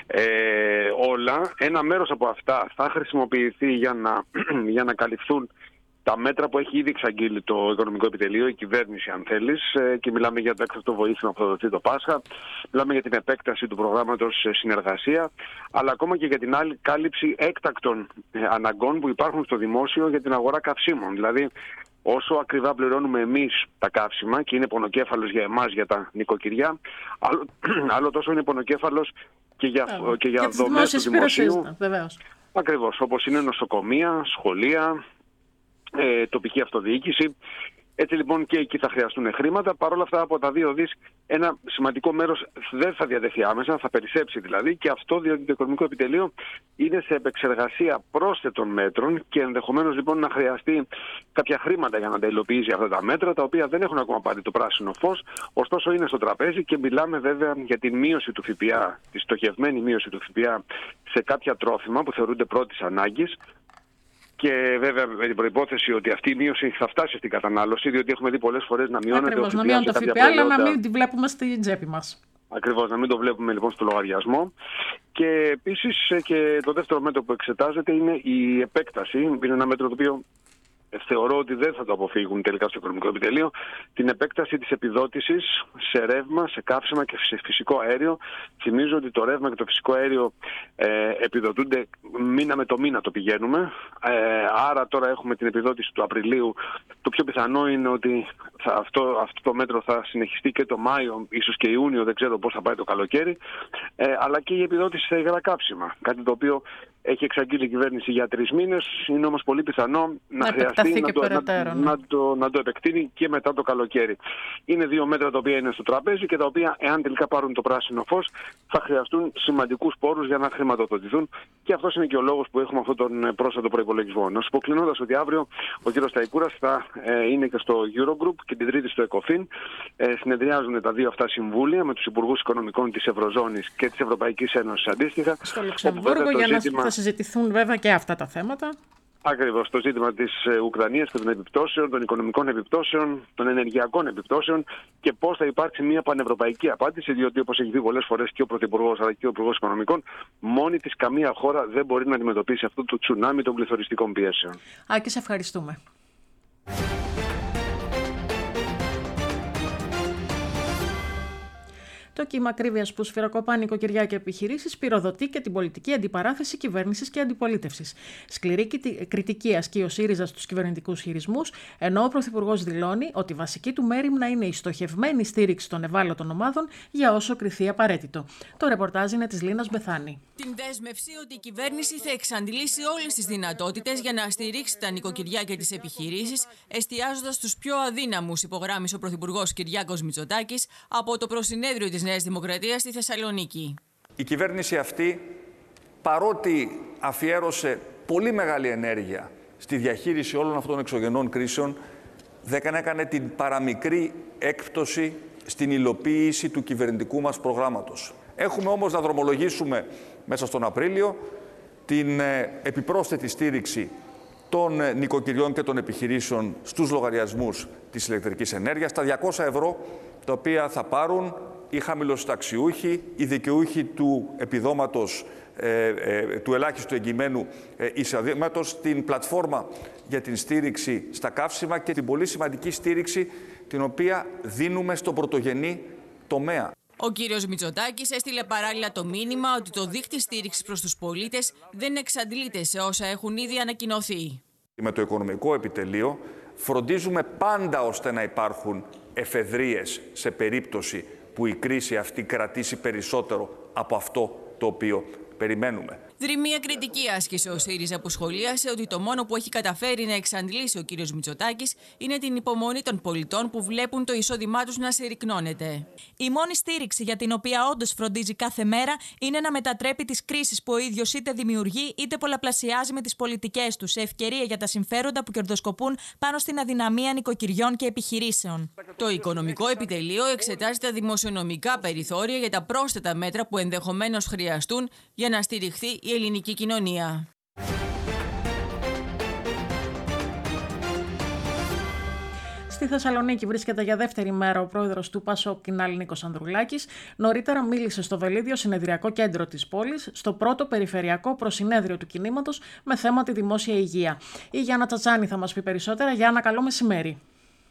όλα. Ένα μέρος από αυτά θα χρησιμοποιηθεί για να καλυφθούν τα μέτρα που έχει ήδη εξαγγείλει το Οικονομικό Επιτελείο, η κυβέρνηση, αν θέλεις, και μιλάμε για το έκτακτο βοήθημα που θα δοθεί το Πάσχα, μιλάμε για την επέκταση του προγράμματος συνεργασία, αλλά ακόμα και για την άλλη κάλυψη έκτακτων αναγκών που υπάρχουν στο δημόσιο για την αγορά καυσίμων. Δηλαδή, όσο ακριβά πληρώνουμε εμείς τα καύσιμα και είναι πονοκέφαλος για εμάς, για τα νοικοκυριά, άλλο τόσο είναι πονοκέφαλος και για δομές του δημοσίου. Ακριβώς, όπως είναι νοσοκομεία, σχολεία, τοπική αυτοδιοίκηση Έτσι λοιπόν και εκεί θα χρειαστούν χρήματα. Παρ' όλα αυτά, από τα 2 δις, ένα σημαντικό μέρος δεν θα διαδεθεί άμεσα, θα περισσέψει δηλαδή, και αυτό διότι το Οικονομικό Επιτελείο είναι σε επεξεργασία πρόσθετων μέτρων και ενδεχομένως λοιπόν να χρειαστεί κάποια χρήματα για να τα υλοποιήσει αυτά τα μέτρα, τα οποία δεν έχουν ακόμα πάρει το πράσινο φως, ωστόσο είναι στο τραπέζι και μιλάμε βέβαια για την μείωση του ΦΠΑ, τη στοχευμένη μείωση του ΦΠΑ σε κάποια τρόφιμα που θεωρούνται πρώτης ανάγκης. Και βέβαια με την προϋπόθεση ότι αυτή η μείωση θα φτάσει στην κατανάλωση, διότι έχουμε δει πολλές φορές να μειώνεται ακριβώς, ο ΦΠΑ. Να μειώνει το ΦΠΑ, αλλά να μην τη βλέπουμε στην τσέπη μας. Ακριβώς, να μην το βλέπουμε λοιπόν στο λογαριασμό. Και επίσης και το δεύτερο μέτρο που εξετάζεται είναι η επέκταση. Είναι ένα μέτρο το οποίο θεωρώ ότι δεν θα το αποφύγουν τελικά στο Οικονομικό Επιτελείο, την επέκταση της επιδότησης σε ρεύμα, σε καύσιμα και σε φυσικό αέριο. Θυμίζω ότι το ρεύμα και το φυσικό αέριο επιδοτούνται μήνα με το μήνα, το πηγαίνουμε. Άρα τώρα έχουμε την επιδότηση του Απριλίου. Το πιο πιθανό είναι ότι αυτό το μέτρο θα συνεχιστεί και το Μάιο, ίσως και Ιούνιο, δεν ξέρω πώς θα πάει το καλοκαίρι. Αλλά και η επιδότηση σε υγρά καύσιμα, κάτι το οποίο έχει εξαγγείλει η κυβέρνηση για 3 μήνες. Είναι όμως πολύ πιθανό να χρειαστεί να το επεκτείνει και μετά το καλοκαίρι. Είναι 2 μέτρα τα οποία είναι στο τραπέζι και τα οποία, εάν τελικά πάρουν το πράσινο φως, θα χρειαστούν σημαντικούς πόρους για να χρηματοδοτηθούν. Και αυτός είναι και ο λόγος που έχουμε αυτόν τον πρόσθετο προϋπολογισμό. Να σου πω κλείνοντας ότι αύριο ο κ. Σταϊκούρας θα είναι και στο Eurogroup και την Τρίτη στο ECOFIN. Συνεδριάζουν τα 2 αυτά συμβούλια με τους Υπουργούς Οικονομικών της Ευρωζώνης και της Ευρωπαϊκής Ένωσης αντίστοιχα. Στο Λουξεμβούργο θα συζητηθούν βέβαια και αυτά τα θέματα. Ακριβώς, το ζήτημα της Ουκρανίας και των επιπτώσεων, των οικονομικών επιπτώσεων, των ενεργειακών επιπτώσεων και πώς θα υπάρξει μια πανευρωπαϊκή απάντηση, διότι όπως έχει δει πολλές φορές και ο Πρωθυπουργός αλλά και ο Υπουργός Οικονομικών, μόνη της καμία χώρα δεν μπορεί να αντιμετωπίσει αυτό το τσουνάμι των πληθωριστικών πιέσεων. Άκη, σε ευχαριστούμε. Το κύμα ακρίβειας που σφυροκοπάνε νοικοκυριά και επιχειρήσεις πυροδοτεί και την πολιτική αντιπαράθεση κυβέρνησης και αντιπολίτευσης. Σκληρή κριτική ασκεί ο ΣΥΡΙΖΑ στους κυβερνητικούς χειρισμούς, ενώ ο Πρωθυπουργός δηλώνει ότι βασική του μέριμνα είναι η στοχευμένη στήριξη των ευάλωτων ομάδων για όσο κριθεί απαραίτητο. Το ρεπορτάζ είναι της Λίνας Μπεθάνη. Την δέσμευση ότι η κυβέρνηση θα εξαντλήσει όλες τις δυνατότητες για να στηρίξει τα νοικοκυριά και τις επιχειρήσεις, εστιάζοντας στους πιο αδύναμους, υπογράμμισε ο Πρωθυπουργός Κυριάκος Μητσοτάκης από το προσυνέδριο της Νέας Δημοκρατίας στη Θεσσαλονίκη. Η κυβέρνηση αυτή, παρότι αφιέρωσε πολύ μεγάλη ενέργεια στη διαχείριση όλων αυτών των εξωγενών κρίσεων, δεν έκανε την παραμικρή έκπτωση στην υλοποίηση του κυβερνητικού μας προγράμματος. Έχουμε όμως να δρομολογήσουμε μέσα στον Απρίλιο την επιπρόσθετη στήριξη των νοικοκυριών και των επιχειρήσεων στους λογαριασμούς της ηλεκτρικής ενέργειας, τα 200 ευρώ τα οποία θα πάρουν οι χαμηλοσταξιούχοι, οι δικαιούχοι του επιδόματος του ελάχιστου εγγυημένου εισοδήματος, στην πλατφόρμα για την στήριξη στα καύσιμα και την πολύ σημαντική στήριξη την οποία δίνουμε στον πρωτογενή τομέα. Ο κύριος Μητσοτάκης έστειλε παράλληλα το μήνυμα ότι το δίκτυο στήριξης προς τους πολίτες δεν εξαντλείται σε όσα έχουν ήδη ανακοινωθεί. Με το Οικονομικό Επιτελείο φροντίζουμε πάντα ώστε να υπάρχουν εφεδρείες σε περίπτωση που η κρίση αυτή κρατήσει περισσότερο από αυτό το οποίο περιμένουμε. Δρυμία κριτική άσκησε ο ΣΥΡΙΖΑ που σχολίασε ότι το μόνο που έχει καταφέρει να εξαντλήσει ο κύριος Μητσοτάκης είναι την υπομονή των πολιτών που βλέπουν το εισόδημά τους να συρρικνώνεται. Η μόνη στήριξη για την οποία όντως φροντίζει κάθε μέρα είναι να μετατρέπει τις κρίσεις που ο ίδιος είτε δημιουργεί είτε πολλαπλασιάζει με τις πολιτικές του σε ευκαιρία για τα συμφέροντα που κερδοσκοπούν πάνω στην αδυναμία νοικοκυριών και επιχειρήσεων. Το Οικονομικό Επιτελείο εξετάζει τα δημοσιονομικά περιθώρια για τα πρόσθετα μέτρα που ενδεχομένως χρειαστούν για να στηριχθεί η ελληνική κοινωνία. Στη Θεσσαλονίκη βρίσκεται για δεύτερη μέρα ο πρόεδρος του ΠΑΣΟΚ Κινάλη Νίκος Ανδρουλάκης. Νωρίτερα μίλησε στο Βελίδιο συνεδριακό κέντρο της πόλης, στο πρώτο περιφερειακό προσυνέδριο του κινήματος με θέμα τη δημόσια υγεία. Η Γιάννα Τσατσάνη θα μας πει περισσότερα. Γιάννα, καλό μεσημέρι.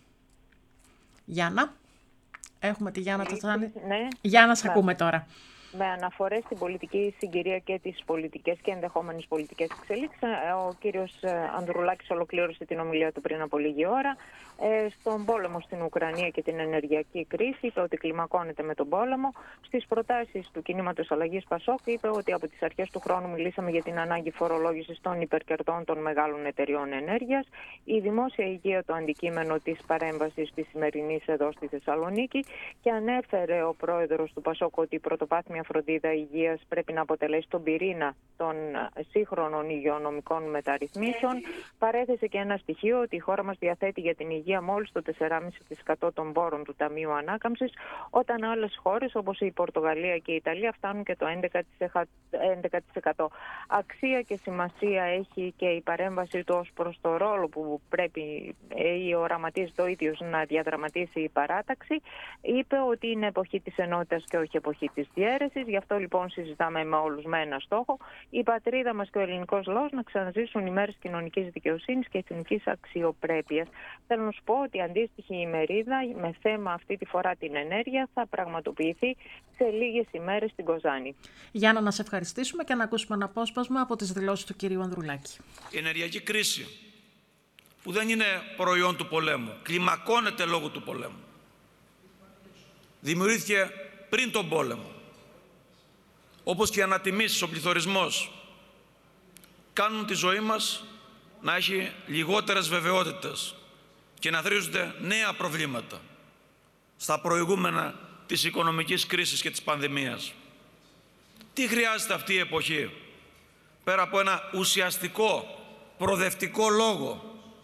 Γιάννα, έχουμε τη Γιάννα Τσατσάνη. Ναι. Γιάννα, σε ακούμε τώρα. με αναφορές στην πολιτική συγκυρία και τις πολιτικές και ενδεχόμενες πολιτικές εξελίξεις. Ο κύριος Ανδρουλάκης ολοκλήρωσε την ομιλία του πριν από λίγη ώρα. Στον πόλεμο στην Ουκρανία και την ενεργειακή κρίση, είπε ότι κλιμακώνεται με τον πόλεμο. Στις προτάσεις του κινήματος Αλλαγής Πασόκ, είπε ότι από τις αρχές του χρόνου μιλήσαμε για την ανάγκη φορολόγησης των υπερκερδών των μεγάλων εταιριών ενέργειας. Η δημόσια υγεία το αντικείμενο της παρέμβασης της σημερινής εδώ στη Θεσσαλονίκη, και ανέφερε ο πρόεδρος του Πασόκ ότι η πρωτοβάθμια φροντίδα υγείας πρέπει να αποτελέσει τον πυρήνα των σύγχρονων υγειονομικών μεταρρυθμίσεων. Παρέθεσε και ένα στοιχείο ότι η χώρα μας διαθέτει για την υγεία μόλις το 4,5% των πόρων του Ταμείου Ανάκαμψης, όταν άλλες χώρες όπως η Πορτογαλία και η Ιταλία φτάνουν και το 11%. Αξία και σημασία έχει και η παρέμβαση του ως προς το ρόλο που πρέπει ή οραματίζει το ίδιος να διαδραματίσει η παράταξη. Είπε ότι είναι εποχή της ενότητας και όχι εποχή της διαίρεσης. Γι' αυτό λοιπόν συζητάμε με όλους με ένα στόχο: η πατρίδα μας και ο ελληνικός λαός να ξαναζήσουν ημέρες κοινωνικής δικαιοσύνης και εθνικής αξιοπρέπειας. Θέλω να σου πω ότι η αντίστοιχη ημερίδα με θέμα αυτή τη φορά την ενέργεια θα πραγματοποιηθεί σε λίγες ημέρες στην Κοζάνη. Γιάννα, να σε ευχαριστήσουμε και να ακούσουμε ένα απόσπασμα από τις δηλώσεις του κυρίου Ανδρουλάκη. Η ενεργειακή κρίση, που δεν είναι προϊόν του πολέμου, κλιμακώνεται λόγω του πολέμου. Δημιουργήθηκε πριν τον πόλεμο. Όπως και οι ανατιμήσεις, ο πληθωρισμός κάνουν τη ζωή μας να έχει λιγότερες βεβαιότητες και να θρίζονται νέα προβλήματα στα προηγούμενα της οικονομικής κρίσης και της πανδημίας. Τι χρειάζεται αυτή η εποχή, πέρα από ένα ουσιαστικό, προοδευτικό λόγο,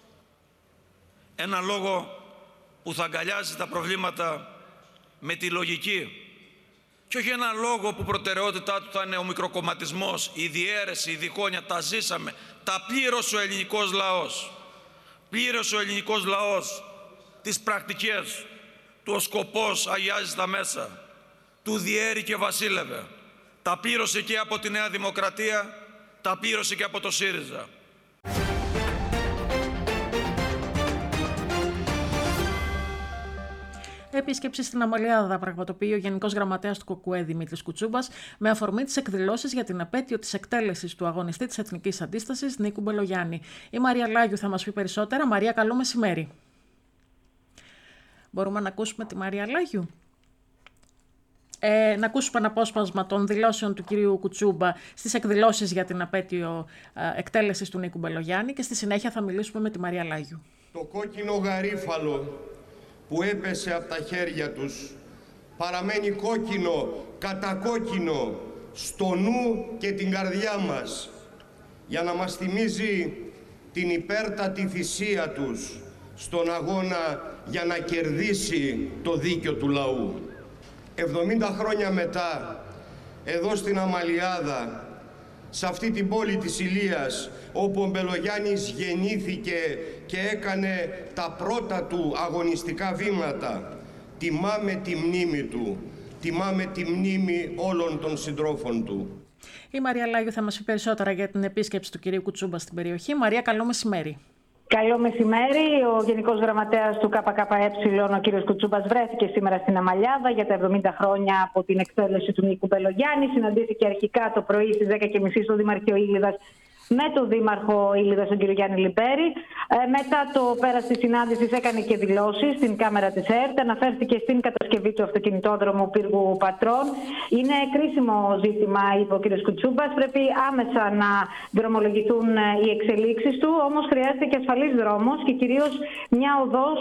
ένα λόγο που θα αγκαλιάζει τα προβλήματα με τη λογική, και όχι ένα λόγο που προτεραιότητά του θα είναι ο μικροκομματισμός, η διαίρεση, η διχόνοια. Τα ζήσαμε, τα πλήρωσε ο ελληνικός λαός. Πλήρωσε ο ελληνικός λαός τις πρακτικές του «ο σκοπός αγιάζει τα μέσα», του «διέρη και βασίλευε». Τα πλήρωσε και από τη Νέα Δημοκρατία, τα πλήρωσε και από το ΣΥΡΙΖΑ. Επίσκεψη στην Αμαλιάδα πραγματοποιεί ο Γενικός Γραμματέας του ΚΚΕ Δημήτρης Κουτσούμπας με αφορμή τις εκδηλώσεις για την επέτειο της εκτέλεσης του αγωνιστή της Εθνικής Αντίστασης Νίκου Μπελογιάννη. Η Μαρία Λάγιου θα μας πει περισσότερα. Μαρία, καλό μεσημέρι. Μπορούμε να ακούσουμε τη Μαρία Λάγιου? Να ακούσουμε ένα απόσπασμα των δηλώσεων του κυρίου Κουτσούμπα στις εκδηλώσεις για την επέτειο εκτέλεσης του Νίκου Μπελογιάννη και στη συνέχεια θα μιλήσουμε με τη Μαρία Λάγιου. Το κόκκινο γαρίφαλο που έπεσε από τα χέρια τους παραμένει κόκκινο, κατακόκκινο στο νου και την καρδιά μας, για να μας θυμίζει την υπέρτατη θυσία τους στον αγώνα για να κερδίσει το δίκιο του λαού. 70 χρόνια μετά, εδώ στην Αμαλιάδα, σε αυτή την πόλη της Ηλίας, όπου ο Μπελογιάννης γεννήθηκε και έκανε τα πρώτα του αγωνιστικά βήματα, τιμάμε τη μνήμη του, τιμάμε τη μνήμη όλων των συντρόφων του. Η Μαρία Λάγιου θα μας πει περισσότερα για την επίσκεψη του κυρίου Κουτσούμπα στην περιοχή. Μαρία, καλό μεσημέρι. Καλό μεσημέρι. Ο Γενικός Γραμματέας του ΚΚΕ, ο κ. Κουτσούμπας, βρέθηκε σήμερα στην Αμαλιάδα για τα 70 χρόνια από την εκτέλεση του Νίκου Μπελογιάννη. Συναντήθηκε αρχικά το πρωί στις 10:30 στο Δήμαρχο Ήλιδας με τον Δήμαρχο Ήλιδας, τον κύριο Γιάννη Λιπέρη. Μετά το πέρας της συνάντησης έκανε και δηλώσεις στην κάμερα της ΕΡΤ. Αναφέρθηκε στην κατασκευή του αυτοκινητόδρομου Πύργου Πατρών. Είναι κρίσιμο ζήτημα, είπε ο κ. Κουτσούμπας. Πρέπει άμεσα να δρομολογηθούν οι εξελίξεις του. Όμως χρειάζεται και ασφαλής δρόμος και κυρίως μια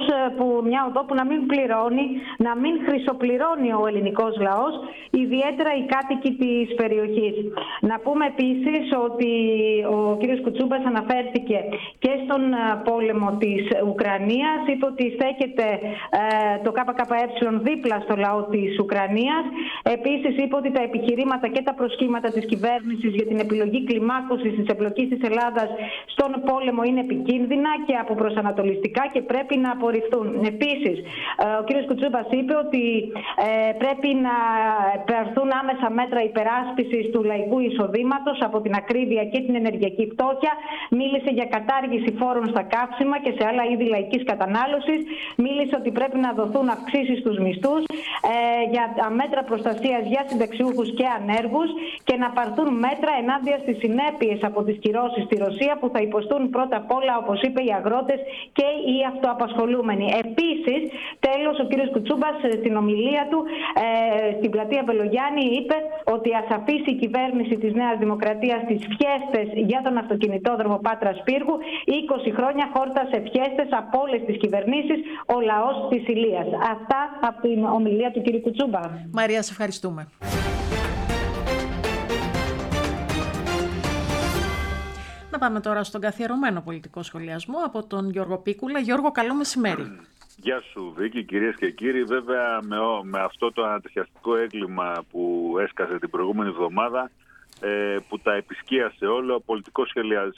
οδό που να μην πληρώνει, να μην χρυσοπληρώνει ο ελληνικός λαός, ιδιαίτερα οι κάτοικοι της περιοχής. Να πούμε επίσης ότι ο κ. Κουτσούμπας αναφέρθηκε και στον πόλεμο της Ουκρανίας. Είπε ότι στέκεται το ΚΚΕ δίπλα στο λαό της Ουκρανίας. Επίσης είπε ότι τα επιχειρήματα και τα προσχήματα της κυβέρνησης για την επιλογή κλιμάκωσης της εμπλοκής της Ελλάδας στον πόλεμο είναι επικίνδυνα και αποπροσανατολιστικά και πρέπει να απορριφθούν. Επίσης, ο κ. Κουτσούμπας είπε ότι πρέπει να περθούν άμεσα μέτρα υπεράσπισης του λαϊκού εισοδήματος από την ακρίβεια και την ενεργειακή ενεργειακή φτώχεια. Μίλησε για κατάργηση φόρων στα καύσιμα και σε άλλα είδη λαϊκής κατανάλωσης. Μίλησε ότι πρέπει να δοθούν αυξήσεις στους μισθούς, για μέτρα προστασίας για συνταξιούχους και ανέργους και να πάρθουν μέτρα ενάντια στις συνέπειες από τις κυρώσεις στη Ρωσία που θα υποστούν πρώτα απ' όλα, όπως είπε, οι αγρότες και οι αυτοαπασχολούμενοι. Επίσης, τέλος, ο κύριος Κουτσούμπας στην ομιλία του στην πλατεία Πελογιάννη είπε ότι ας αφήσει η κυβέρνηση της Νέας Δημοκρατίας τις φιέστες για τον αυτοκινητόδρομο Πάτρας Πύργου. 20 χρόνια χόρτασε φιέστες από όλες τις κυβερνήσεις ο λαός της Ηλίας. Αυτά από την ομιλία του κύριου Κουτσούμπα. Μαρία, σε ευχαριστούμε. Να πάμε τώρα στον καθιερωμένο πολιτικό σχολιασμό από τον Γιώργο Πίκουλα. Γιώργο, καλό μεσημέρι. Γεια σου Βίκη, κυρίες και κύριοι. Βέβαια με αυτό το ανατριχιαστικό έγκλημα που έσκασε την προηγούμενη εβδομάδα, που τα επισκίασε όλο, ο πολιτικός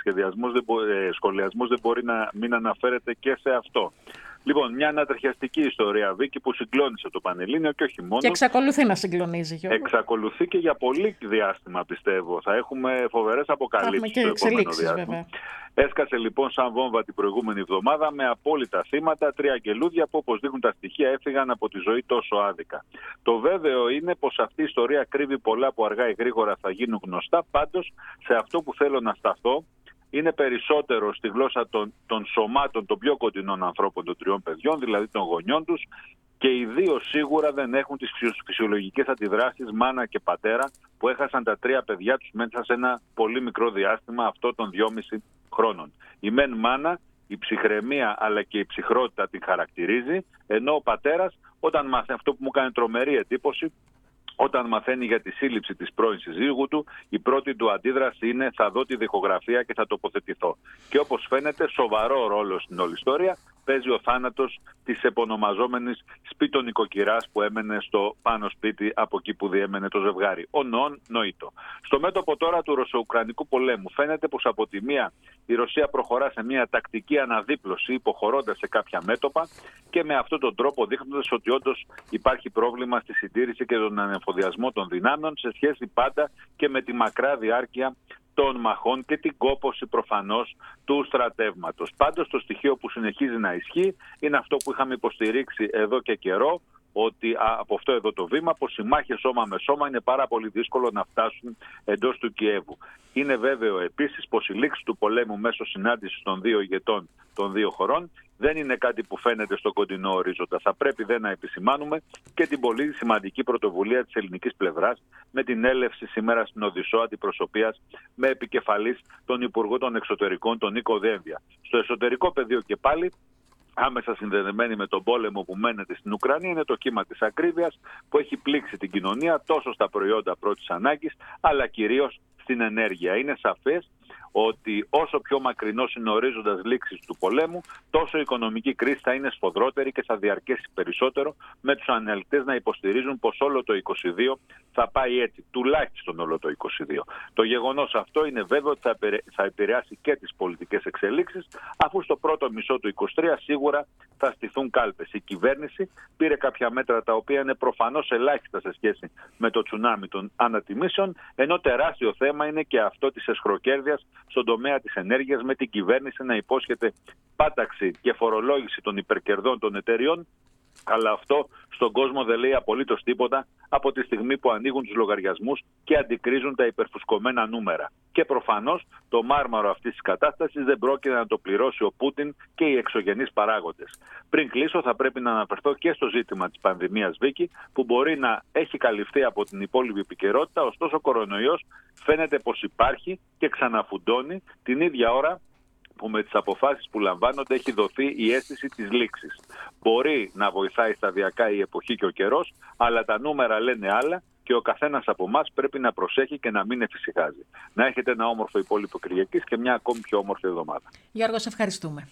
σχολιασμός δεν μπορεί να μην αναφέρεται και σε αυτό. Λοιπόν, μια ανατριχιαστική ιστορία, Βίκη, που συγκλώνησε το Πανελλήνιο και όχι μόνο. Και εξακολουθεί να συγκλονίζει, Γιώργο. Εξακολουθεί και για πολύ διάστημα, πιστεύω. Θα έχουμε φοβερές αποκαλύψεις στο επόμενο διάστημα. Βέβαια. Έσκασε λοιπόν σαν βόμβα την προηγούμενη εβδομάδα με απόλυτα θύματα, 3 αγγελούδια που, όπως δείχνουν τα στοιχεία, έφυγαν από τη ζωή τόσο άδικα. Το βέβαιο είναι πως αυτή η ιστορία κρύβει πολλά που αργά ή γρήγορα θα γίνουν γνωστά. Πάντως, σε αυτό που θέλω να σταθώ, είναι περισσότερο στη γλώσσα των σωμάτων των πιο κοντινών ανθρώπων των 3 παιδιών, δηλαδή των γονιών τους, και οι 2 σίγουρα δεν έχουν τις φυσιολογικές αντιδράσεις μάνα και πατέρα που έχασαν τα 3 παιδιά τους μέσα σε ένα πολύ μικρό διάστημα, αυτό των 2,5 χρόνων. Η μεν μάνα, η ψυχραιμία αλλά και η ψυχρότητα την χαρακτηρίζει, ενώ ο πατέρας, όταν μάθει αυτό που μου έκανε τρομερή εντύπωση, όταν μαθαίνει για τη σύλληψη της πρώην συζύγου του, η πρώτη του αντίδραση είναι «θα δω τη διχογραφία και θα τοποθετηθώ». Και όπως φαίνεται, σοβαρό ρόλο στην όλη ιστορία παίζει ο θάνατος της επωνομαζόμενης σπίτων νοικοκυράς που έμενε στο πάνω σπίτι από εκεί που διέμενε το ζευγάρι. Ο νόν νοήτο. Στο μέτωπο τώρα του Ρωσο-Ουκρανικού πολέμου φαίνεται πως από τη μία η Ρωσία προχωρά σε μια τακτική αναδίπλωση, υποχωρώντας σε κάποια μέτωπα και με αυτόν τον τρόπο δείχνοντας ότι όντως υπάρχει πρόβλημα στη συντήρηση και τον ανεφοδιασμό των δυνάμεων σε σχέση πάντα και με τη μακρά διάρκεια των μαχών και την κόπωση προφανώς του στρατεύματος. Πάντως το στοιχείο που συνεχίζει να ισχύει είναι αυτό που είχαμε υποστηρίξει εδώ και καιρό, ότι από αυτό εδώ το βήμα, πως οι μάχες σώμα με σώμα είναι πάρα πολύ δύσκολο να φτάσουν εντός του Κιέβου. Είναι βέβαιο επίσης πως η λήξη του πολέμου μέσω συνάντησης των 2 ηγετών των 2 χωρών δεν είναι κάτι που φαίνεται στο κοντινό ορίζοντα. Θα πρέπει να επισημάνουμε και την πολύ σημαντική πρωτοβουλία της ελληνικής πλευράς με την έλευση σήμερα στην Οδυσσό αντιπροσωπείας με επικεφαλής τον Υπουργό των Εξωτερικών, τον Νίκο Δένδια. Στο εσωτερικό πεδίο και πάλι, άμεσα συνδεδεμένη με τον πόλεμο που μένεται στην Ουκρανία, είναι το κύμα της ακρίβειας που έχει πλήξει την κοινωνία τόσο στα προϊόντα πρώτης ανάγκης αλλά κυρίως στην ενέργεια. Είναι σαφές ότι όσο πιο μακρινός είναι ο ορίζοντας λήξης του πολέμου, τόσο η οικονομική κρίση θα είναι σφοδρότερη και θα διαρκέσει περισσότερο, με τους αναλυτές να υποστηρίζουν πως όλο το 2022 θα πάει έτσι, τουλάχιστον όλο το 2022. Το γεγονός αυτό είναι βέβαιο ότι θα επηρεάσει και τις πολιτικές εξελίξεις, αφού στο πρώτο μισό του 2023 σίγουρα θα στηθούν κάλπες. Η κυβέρνηση πήρε κάποια μέτρα τα οποία είναι προφανώς ελάχιστα σε σχέση με το τσουνάμι των ανατιμήσεων, ενώ τεράστιο θέμα είναι και αυτό της εσχροκέρδειας στον τομέα της ενέργειας, με την κυβέρνηση να υπόσχεται πάταξη και φορολόγηση των υπερκερδών των εταιριών, αλλά αυτό στον κόσμο δεν λέει απολύτως τίποτα από τη στιγμή που ανοίγουν τους λογαριασμούς και αντικρίζουν τα υπερφουσκωμένα νούμερα. Και προφανώς το μάρμαρο αυτής της κατάστασης δεν πρόκειται να το πληρώσει ο Πούτιν και οι εξωγενείς παράγοντες. Πριν κλείσω, θα πρέπει να αναφερθώ και στο ζήτημα της πανδημίας, Βίκη, που μπορεί να έχει καλυφθεί από την υπόλοιπη επικαιρότητα, ωστόσο ο κορονοϊός φαίνεται πως υπάρχει και ξαναφουντώνει την ίδια ώρα που με τις αποφάσεις που λαμβάνονται έχει δοθεί η αίσθηση της λήξης. Μπορεί να βοηθάει σταδιακά η εποχή και ο καιρός, αλλά τα νούμερα λένε άλλα και ο καθένας από εμάς πρέπει να προσέχει και να μην εφησυχάζει. Να έχετε ένα όμορφο υπόλοιπο Κυριακής και μια ακόμη πιο όμορφη εβδομάδα. Γιώργο, σε ευχαριστούμε.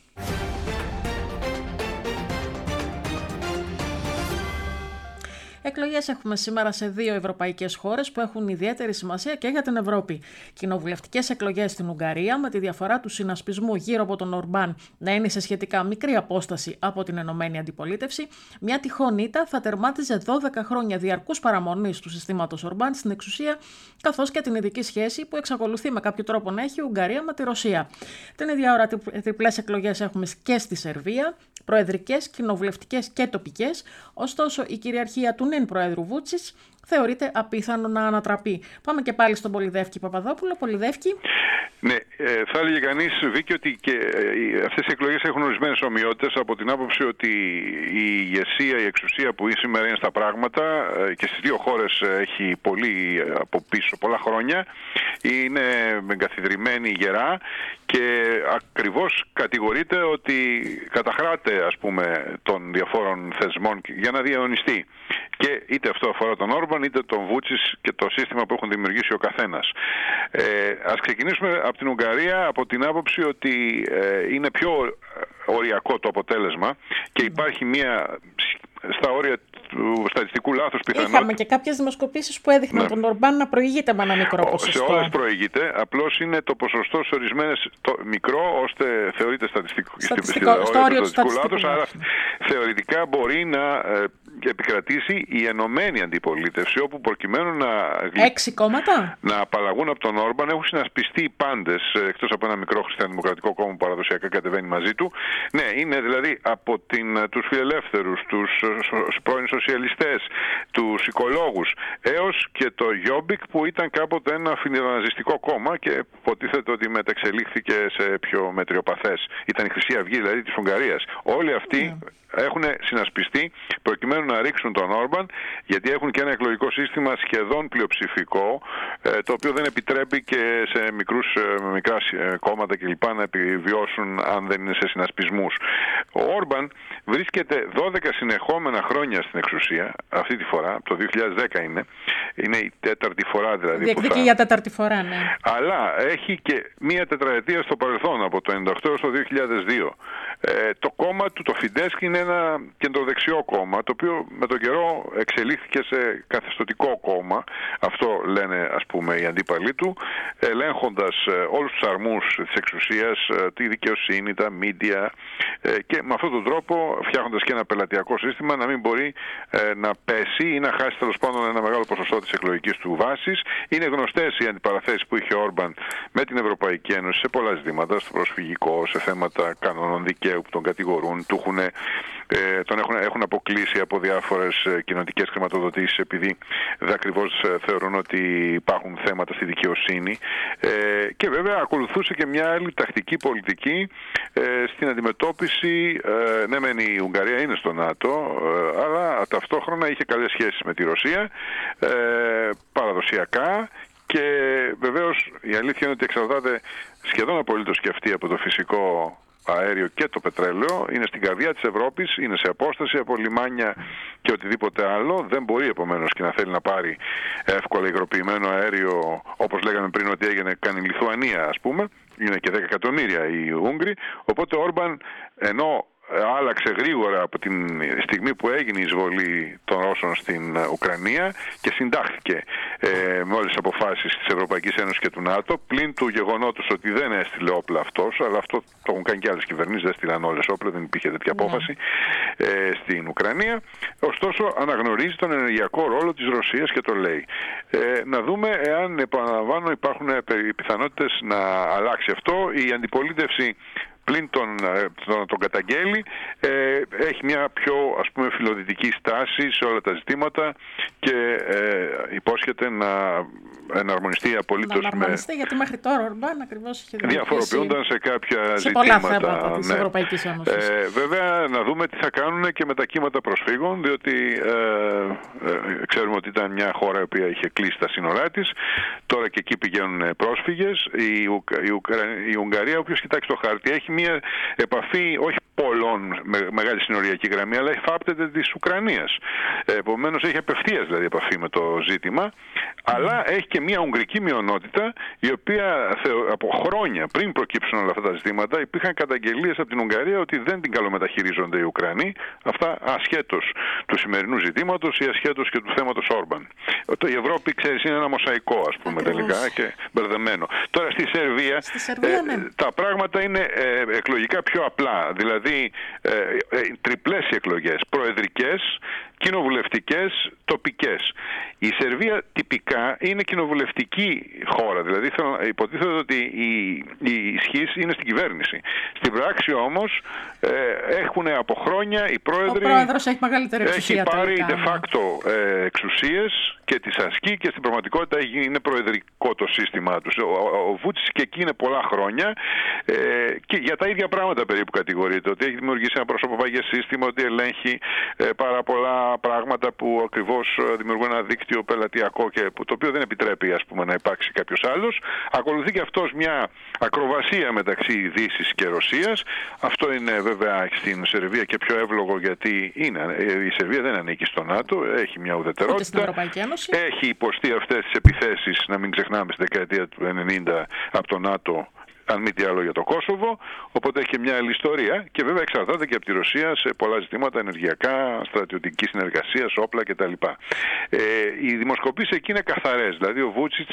Εκλογές έχουμε σήμερα σε 2 ευρωπαϊκές χώρες που έχουν ιδιαίτερη σημασία και για την Ευρώπη. Κοινοβουλευτικές εκλογές στην Ουγγαρία, με τη διαφορά του συνασπισμού γύρω από τον Ορμπάν να είναι σε σχετικά μικρή απόσταση από την ενωμένη αντιπολίτευση. Μια τυχόν ήττα θα τερμάτιζε 12 χρόνια διαρκούς παραμονής του συστήματος Ορμπάν στην εξουσία, καθώς και την ειδική σχέση που εξακολουθεί με κάποιο τρόπο να έχει η Ουγγαρία με τη Ρωσία. Την ίδια ώρα τριπλές εκλογές έχουμε και στη Σερβία, προεδρικές, κοινοβουλευτικές και τοπικές. Ωστόσο, η κυριαρχία του νυν Προέδρου Βούτσιτς θεωρείται απίθανο να ανατραπεί. Πάμε και πάλι στον Πολυδεύκη Παπαδόπουλο. Πολυδεύκη. Ναι, θα έλεγε κανείς, Βίκη, ότι και αυτές οι εκλογές έχουν ορισμένες ομοιότητες από την άποψη ότι η ηγεσία, η εξουσία που σήμερα είναι στα πράγματα και στις 2 χώρες έχει πολύ από πίσω, πολλά χρόνια, είναι εγκαθιδρυμένη γερά και ακριβώς κατηγορείται ότι καταχράται, ας πούμε, των διαφόρων θεσμών για να διαιωνιστεί. Και είτε αυτό αφορά τον Όρμπαν είτε τον Βούτσιτς και το σύστημα που έχουν δημιουργήσει ο καθένας. Ας ξεκινήσουμε από την Ουγγαρία από την άποψη ότι είναι πιο οριακό το αποτέλεσμα και υπάρχει μια στα όρια του στατιστικού λάθους πιθανότητα. Είχαμε και κάποιες δημοσκοπήσεις που έδειχναν τον Ορμπάν να προηγείται με ένα μικρό ποσοστό. Σε όλες προηγείται, απλώς είναι το ποσοστό σε ορισμένες μικρό, ώστε θεωρείται στο όριο του στατιστικού λάθους, άρα θεωρητικά μπορεί να επικρατήσει η ενωμένη αντιπολίτευση, όπου προκειμένου να 6 κόμματα να απαλλαγούν από τον Όρμπαν έχουν συνασπιστεί οι πάντες, εκτός από ένα μικρό χριστιανοδημοκρατικό κόμμα που παραδοσιακά κατεβαίνει μαζί του. Ναι, είναι δηλαδή από τους φιλελεύθερους, τους πρώην σοσιαλιστές, τους οικολόγους, έως και το Γιόμπικ που ήταν κάποτε ένα φιλεναζιστικό κόμμα και υποτίθεται ότι μεταξελίχθηκε σε πιο μετριοπαθές. Ήταν η Χρυσή Αυγή δηλαδή της Ουγγαρίας. Όλοι αυτοί έχουν συνασπιστεί προκειμένου να ρίξουν τον Όρμπαν, γιατί έχουν και ένα εκλογικό σύστημα σχεδόν πλειοψηφικό, το οποίο δεν επιτρέπει και σε μικρά κόμματα κλπ. Να επιβιώσουν αν δεν είναι σε συνασπισμούς. Ο Όρμπαν βρίσκεται 12 συνεχόμενα χρόνια στην εξουσία, αυτή τη φορά, το 2010 είναι η 4η φορά δηλαδή. Διεκδικεί για 4η φορά, ναι. Αλλά έχει και μία τετραετία στο παρελθόν, από το 1998 έως το 2002. Το κόμμα του, το Φιντέσκ, είναι ένα κεντροδεξιό κόμμα, το οποίο με τον καιρό εξελίχθηκε σε καθεστωτικό κόμμα. Αυτό λένε, ας πούμε, οι αντίπαλοι του, ελέγχοντας όλους τους αρμούς της εξουσίας, τη δικαιοσύνη, τα μίντια, και με αυτόν τον τρόπο φτιάχνοντας και ένα πελατειακό σύστημα να μην μπορεί να πέσει ή να χάσει τέλος πάντων ένα μεγάλο ποσοστό της εκλογικής του βάσης. Είναι γνωστές οι αντιπαραθέσεις που είχε ο Όρμπαν με την Ευρωπαϊκή Ένωση σε πολλά ζητήματα, στο προσφυγικό, σε θέματα κανόνων δικαίου που τον κατηγορούν, τον έχουν αποκλείσει από διάφορες κοινοτικές χρηματοδοτήσεις επειδή ακριβώς θεωρούν ότι υπάρχουν θέματα στη δικαιοσύνη, και βέβαια ακολουθούσε και μια άλλη τακτική πολιτική στην αντιμετώπιση. Ναι, μεν η Ουγγαρία είναι στο ΝΑΤΟ, αλλά ταυτόχρονα είχε καλές σχέσεις με τη Ρωσία παραδοσιακά, και βεβαίως η αλήθεια είναι ότι εξαρτάται σχεδόν απολύτως και αυτή από το φυσικό αέριο και το πετρέλαιο. Είναι στην καρδιά της Ευρώπης, είναι σε απόσταση από λιμάνια και οτιδήποτε άλλο. Δεν μπορεί επομένως και να θέλει να πάρει εύκολα υγροποιημένο αέριο, όπως λέγαμε πριν ότι κάνει η Λιθουανία, ας πούμε. Είναι και 10 εκατομμύρια οι Ούγγροι. Οπότε ο Όρμπαν, ενώ άλλαξε γρήγορα από τη στιγμή που έγινε η εισβολή των Ρώσων στην Ουκρανία και συντάχθηκε με όλες τις αποφάσεις της Ευρωπαϊκής Ένωσης και του ΝΑΤΟ, πλην του γεγονότος ότι δεν έστειλε όπλα αυτός, αλλά αυτό το έχουν κάνει και άλλες κυβερνήσεις, δεν στείλαν όλες όπλα, δεν υπήρχε τέτοια απόφαση στην Ουκρανία. Ωστόσο αναγνωρίζει τον ενεργειακό ρόλο της Ρωσίας και το λέει. Να δούμε εάν, επαναλαμβάνω, υπάρχουν πιθανότητες να αλλάξει αυτό. Η αντιπολίτευση πλην τον καταγγέλει, έχει μια πιο, ας πούμε, φιλοδυτική στάση σε όλα τα ζητήματα και υπόσχεται να εναρμονιστεί απολύτως. Να εναρμονιστεί, γιατί μέχρι τώρα ο Ορμπάν ακριβώς είχε διαφοροποιούνταν σε κάποια σε ζητήματα. Πολλά θέματα της Ευρωπαϊκής Ένωσης. Βέβαια, να δούμε τι θα κάνουν και με τα κύματα προσφύγων, διότι ξέρουμε ότι ήταν μια χώρα η οποία είχε κλείσει τα σύνορά της. Τώρα και εκεί πηγαίνουν πρόσφυγες. Η Ουγγαρία, όποιος κοιτάξει το χάρτη, έχει μια επαφή όχι πολλών με μεγάλη συνοριακή γραμμή, αλλά εφάπτεται της Ουκρανίας. Επομένως έχει απευθείας δηλαδή επαφή με το ζήτημα, αλλά έχει και μια ουγγρική μειονότητα, η οποία από χρόνια πριν προκύψουν όλα αυτά τα ζητήματα υπήρχαν καταγγελίες από την Ουγγαρία ότι δεν την καλομεταχειρίζονται οι Ουκρανοί, αυτά ασχέτως του σημερινού ζητήματος ή ασχέτως και του θέματος Όρμπαν. Η Ευρώπη, ξέρεις, είναι ένα μοσαϊκό, ας πούμε, τελικά και μπερδεμένο. Τώρα στη Σερβία, τα πράγματα είναι εκλογικά πιο απλά, δηλαδή τριπλές εκλογές, προεδρικές, κοινοβουλευτικές, τοπικές. Η Σερβία τυπικά είναι κοινοβουλευτική χώρα, δηλαδή υποτίθεται ότι η ισχύς είναι στην κυβέρνηση. Στην πράξη όμως έχουν από χρόνια οι πρόεδροι... Ο πρόεδρος έχει μεγαλύτερη εξουσία. Έχει πάρει de facto εξουσίες και τις ασκεί και στην πραγματικότητα είναι προεδρικό το σύστημά τους. Ο Βούτσιτς και εκεί είναι πολλά χρόνια και για τα ίδια πράγματα περίπου κατηγορείται, ότι έχει δημιουργήσει ένα προσωποπαγές σύστημα, ότι ελέγχει πάρα πολλά πράγματα που ακριβώς δημιουργούν ένα δίκτυο πελατειακό και το οποίο δεν επιτρέπει, ας πούμε, να υπάρξει κάποιος άλλος. Ακολουθεί και αυτός μια ακροβασία μεταξύ Δύσης και Ρωσίας. Αυτό είναι βέβαια στην Σερβία και πιο εύλογο, γιατί η Σερβία δεν ανήκει στο ΝΑΤΟ, έχει μια ουδετερότητα. Έχει υποστεί αυτές τις επιθέσεις, να μην ξεχνάμε, στη δεκαετία του 90 από το ΝΑΤΟ, αν μη τι άλλο για το Κόσοβο, οπότε έχει και μια άλλη ιστορία και βέβαια εξαρτάται και από τη Ρωσία σε πολλά ζητήματα ενεργειακά, στρατιωτική συνεργασία, όπλα κτλ. Οι δημοσκοπήσεις εκεί είναι καθαρές, δηλαδή ο Βούτσιτς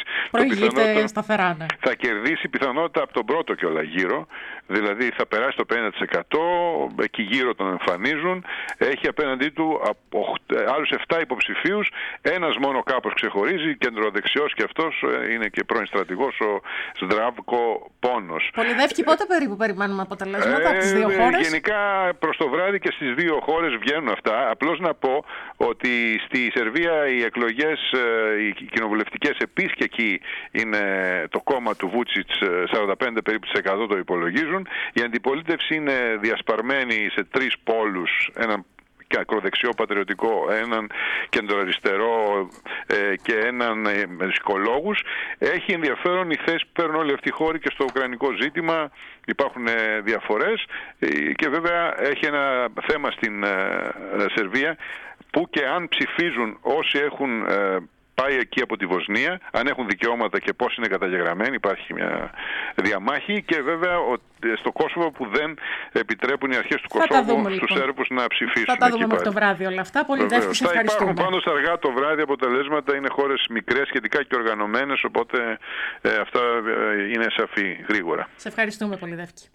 θα κερδίσει πιθανότητα από τον πρώτο κιόλα γύρο, δηλαδή θα περάσει το 50%, εκεί γύρω τον εμφανίζουν, έχει απέναντί του άλλους 7 υποψηφίους, ένας μόνο κάπως ξεχωρίζει, κεντροδεξιός και αυτός είναι και πρώην στρατηγός, ο Σδράβκο Πόν. Πολυδεύκη, πότε περίπου περιμένουμε αποτελέσματα από τις δύο χώρες? Γενικά προς το βράδυ και στις δύο χώρες βγαίνουν αυτά. Απλώς να πω ότι στη Σερβία οι εκλογές, οι κοινοβουλευτικές, επίσης και εκεί είναι το κόμμα του Βούτσιτς 45 περίπου % το υπολογίζουν. Η αντιπολίτευση είναι διασπαρμένη σε 3 πόλους, έναν και ακροδεξιό πατριωτικό, έναν κεντροαριστερό και έναν με οικολόγους. Έχει ενδιαφέρον η θέση που παίρνουν όλοι αυτοί οι χώροι και στο ουκρανικό ζήτημα. Υπάρχουν διαφορές και βέβαια έχει ένα θέμα στην Σερβία που και αν ψηφίζουν όσοι έχουν πάει εκεί από τη Βοσνία, αν έχουν δικαιώματα και πώς είναι καταγεγραμμένοι, υπάρχει μια διαμάχη, και βέβαια στο Κόσοβο που δεν επιτρέπουν οι αρχές του Κωσόβου στους Σέρβους να ψηφίσουν. Θα τα δούμε μέχρι το βράδυ όλα αυτά. Πολυδεύκη, σε ευχαριστούμε. Θα υπάρχουν πάντως αργά το βράδυ αποτελέσματα, είναι χώρες μικρές σχετικά και οργανωμένες, οπότε αυτά είναι σαφή γρήγορα. Σε ευχαριστούμε, Πολυδεύκη.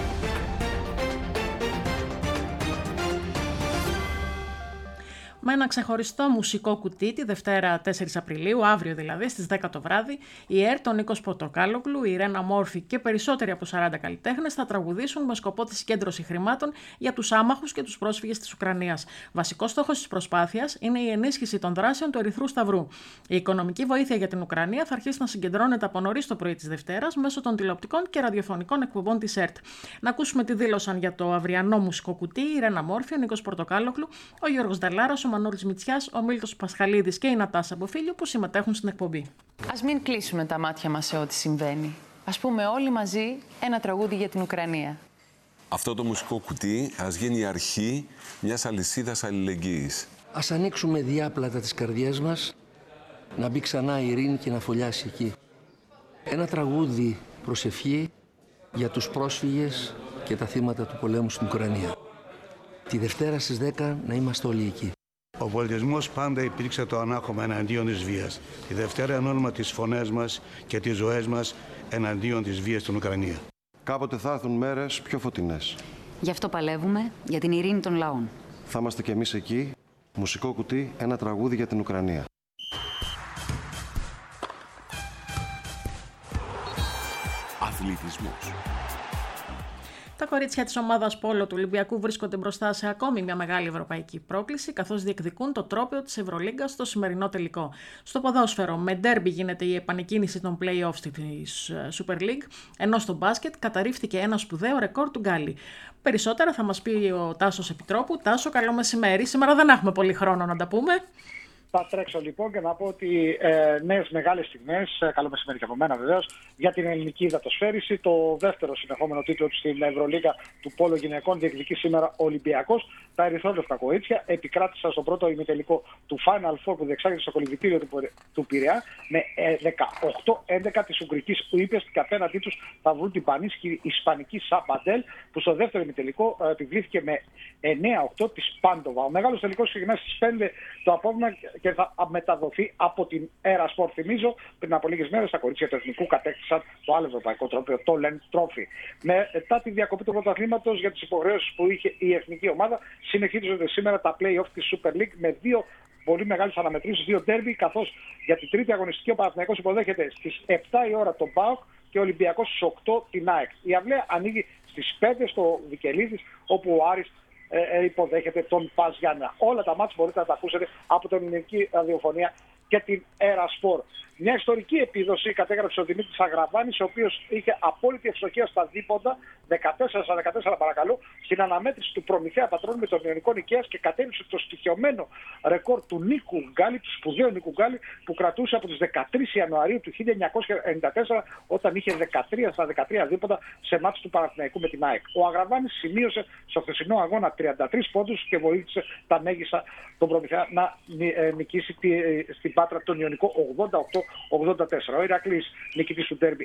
Με ένα ξεχωριστό μουσικό κουτί τη Δευτέρα 4 Απριλίου, αύριο δηλαδή, στις 10 το βράδυ, η ΕΡΤ, ο Νίκος Πορτοκάλογλου, η Ρένα Μόρφη και περισσότεροι από 40 καλλιτέχνες θα τραγουδήσουν με σκοπό τη συγκέντρωση χρημάτων για τους άμαχους και τους πρόσφυγες της Ουκρανίας. Βασικός στόχος της προσπάθειας είναι η ενίσχυση των δράσεων του Ερυθρού Σταυρού. Η οικονομική βοήθεια για την Ουκρανία θα αρχίσει να συγκεντρώνεται από νωρίς το πρωί της Δευτέρας μέσω των τηλεοπτικών και ραδιοφωνικών εκπομπών της ΕΡΤ. Να ακούσουμε τι δήλωσαν για το αυριανό μουσικό κουτί η Ρένα Μόρφη, ο Νίκος Πορτοκάλογλου, ο Γιώργος Νταλάρας, ο Μανώλης Μητσιάς, ο Μίλτος Πασχαλίδης και η Νατάσα Μποφίλιου που συμμετέχουν στην εκπομπή. Ας μην κλείσουμε τα μάτια μας σε ό,τι συμβαίνει. Ας πούμε όλοι μαζί ένα τραγούδι για την Ουκρανία. Αυτό το μουσικό κουτί ας γίνει η αρχή μιας αλυσίδας αλληλεγγύης. Ας ανοίξουμε διάπλατα τις καρδιές μας, να μπει ξανά η ειρήνη και να φωλιάσει εκεί. Ένα τραγούδι προσευχή για τους πρόσφυγες και τα θύματα του πολέμου στην Ουκρανία. Τη Δευτέρα στις 10 να είμαστε όλοι εκεί. Ο πολιτισμός πάντα υπήρξε το ανάχωμα εναντίον της βίας. Τη Δευτέρα ενώνουμε τις φωνές μας και τις ζωές μας εναντίον της βίας στην Ουκρανία. Κάποτε θα έρθουν μέρες πιο φωτεινές. Γι' αυτό παλεύουμε για την ειρήνη των λαών. Θα είμαστε κι εμείς εκεί. Μουσικό κουτί, ένα τραγούδι για την Ουκρανία. Αθλητισμός. Τα κορίτσια της ομάδας Πόλο του Ολυμπιακού βρίσκονται μπροστά σε ακόμη μια μεγάλη ευρωπαϊκή πρόκληση, καθώς διεκδικούν το τρόπαιο της Ευρωλίγκας στο σημερινό τελικό. Στο ποδόσφαιρο, με ντέρμπι γίνεται η επανεκκίνηση των play-offs της Super League, ενώ στο μπάσκετ καταρρίφθηκε ένα σπουδαίο ρεκόρ του Γκάλι. Περισσότερα θα μας πει ο Τάσος Επιτρόπου. Τάσο, καλό μεσημέρι. Σήμερα δεν έχουμε πολύ χρόνο να τα πούμε. Θα τρέξω λοιπόν και να πω ότι νέες μεγάλες στιγμές, καλό μεσημέρι και από μένα βεβαίως, για την ελληνική υδατοσφαίριση. Το δεύτερο συνεχόμενο τίτλο στην Ευρωλίγα του Πόλο Γυναικών διεκδικεί σήμερα ο Ολυμπιακός. Τα ερυθρόλευκα κορίτσια επικράτησαν στο πρώτο ημιτελικό του Final Four που διεξάγεται στο κολυμπητήριο του Πειραιά με 18-11 της Ουγγρικής Ουίπες και απέναντί τους θα βρουν την πανίσχυρη Ισπανική Σαμπαντέλ που στο δεύτερο ημιτελικό επιβλήθηκε με 9-8 της Πάντοβα. Ο μεγάλος τελικός ξεκινά στις 5 το απόγευμα και θα μεταδοθεί από την Erasport. Θυμίζω, πριν από λίγες μέρες τα κορίτσια του Εθνικού κατέκτησαν το άλλο ευρωπαϊκό τρόπαιο, το Lens Trophy. Μετά τη διακοπή του πρωταθλήματος για τις υποχρεώσεις που είχε η εθνική ομάδα, συνεχίζονται σήμερα τα play-off της Super League με δύο πολύ μεγάλες αναμετρήσεις, δύο ντέρμπι, καθώς για την τρίτη αγωνιστική ο Παναθηναϊκός υποδέχεται στις 7 η ώρα τον ΠΑΟΚ και ο Ολυμπιακός στις 8 την ΑΕΚ. Η αυλαία ανοίγει στις 5 στο Βικελίδης, όπου ο Άρης υποδέχεται τον Πας Γιάννενα. Όλα τα μάτς μπορείτε να τα ακούσετε από την ελληνική ραδιοφωνία και την Erasport. Μια ιστορική επίδοση κατέγραψε ο Δημήτρης Αγραβάνης, ο οποίος είχε απόλυτη ευστοχία στα δίποντα, 14-14 παρακαλώ, στην αναμέτρηση του Προμηθέα Πατρών με τον Ιωνικό Νικαίας και κατέληξε το στοιχειωμένο ρεκόρ του Νίκου Γκάλη, του σπουδαίου Νίκου Γκάλη, που κρατούσε από τις 13 Ιανουαρίου του 1994, όταν είχε 13 στα 13 δίποντα σε μάτς του Παναθηναϊκού με την ΑΕΚ. Ο Αγραβάνης σημείωσε στο χθεσινό αγώνα 33 πόντους και βοήθησε τα μέγιστα τον Προμηθέα να νικήσει στην Πάτρα τον Ιωνικό 88-84. Ο Ηρακλής νικητής του ντέρμπι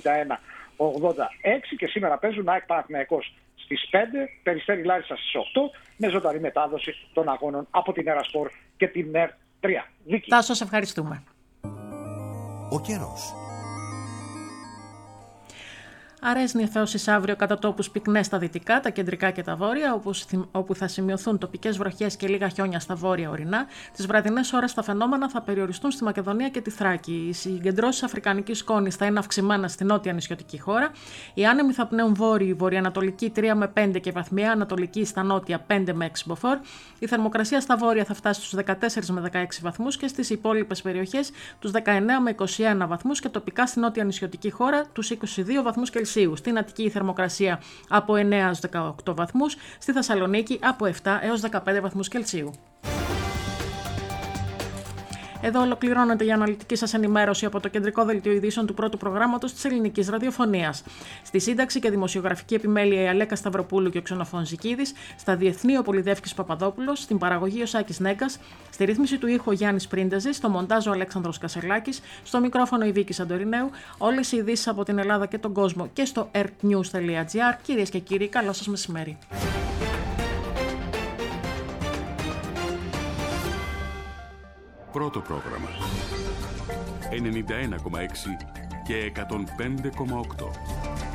91-86 και σήμερα παίζουν ΑΕΚ Παναθηναϊκός στις 5, Περιστέρι Λάρισα στις 8 με ζωντανή μετάδοση των αγώνων από την Erasport και την ΕΡ3. Βίκη. Τάσο, σε ευχαριστούμε. Ο καιρός. Αρέσνη θεώσεις αύριο κατά τόπους πυκνές στα δυτικά, τα κεντρικά και τα βόρεια, όπου θα σημειωθούν τοπικές βροχές και λίγα χιόνια στα βόρεια ορεινά. Τις βραδινές ώρες τα φαινόμενα θα περιοριστούν στη Μακεδονία και τη Θράκη. Οι συγκεντρώσεις αφρικανικής σκόνης θα είναι αυξημένα στη νότια νησιωτική χώρα. Οι άνεμοι θα πνέουν βόρειοι, βορειοανατολική 3 με 5 και βαθμιά ανατολική στα νότια 5 με 6 μποφόρ. Η θερμοκρασία στα βόρεια θα φτάσει στους 14 με 16 βαθμούς και στις υπόλοιπες περιοχές τους 19 με 21 βαθμούς και τοπικά στη νότια νησιωτική χώρα τους 22 βαθμούς Κελσίου. Στην Αττική η θερμοκρασία από 9 έως 18 βαθμούς, στη Θεσσαλονίκη από 7 έως 15 βαθμούς Κελσίου. Εδώ ολοκληρώνεται η αναλυτική σας ενημέρωση από το κεντρικό δελτίο ειδήσεων του πρώτου προγράμματος της ελληνικής ραδιοφωνίας. Στη σύνταξη και δημοσιογραφική επιμέλεια η Αλέκα Σταυροπούλου και ο Ξενοφών Ζικίδης, στα διεθνή ο Πολυδεύκης Παπαδόπουλος, στην παραγωγή ο Σάκης Νέκας, στη ρύθμιση του ήχου ο Γιάννης Πρίντεζης, στο μοντάζ ο Αλέξανδρος Κασελάκης, στο μικρόφωνο η Βίκη Σαντορινέου. Όλες οι ειδήσεις από την Ελλάδα και τον κόσμο και στο ertnews.gr. Κυρίες και κύριοι, καλό σας μεσημέρι. Πρώτο πρόγραμμα 91,6 και 105,8.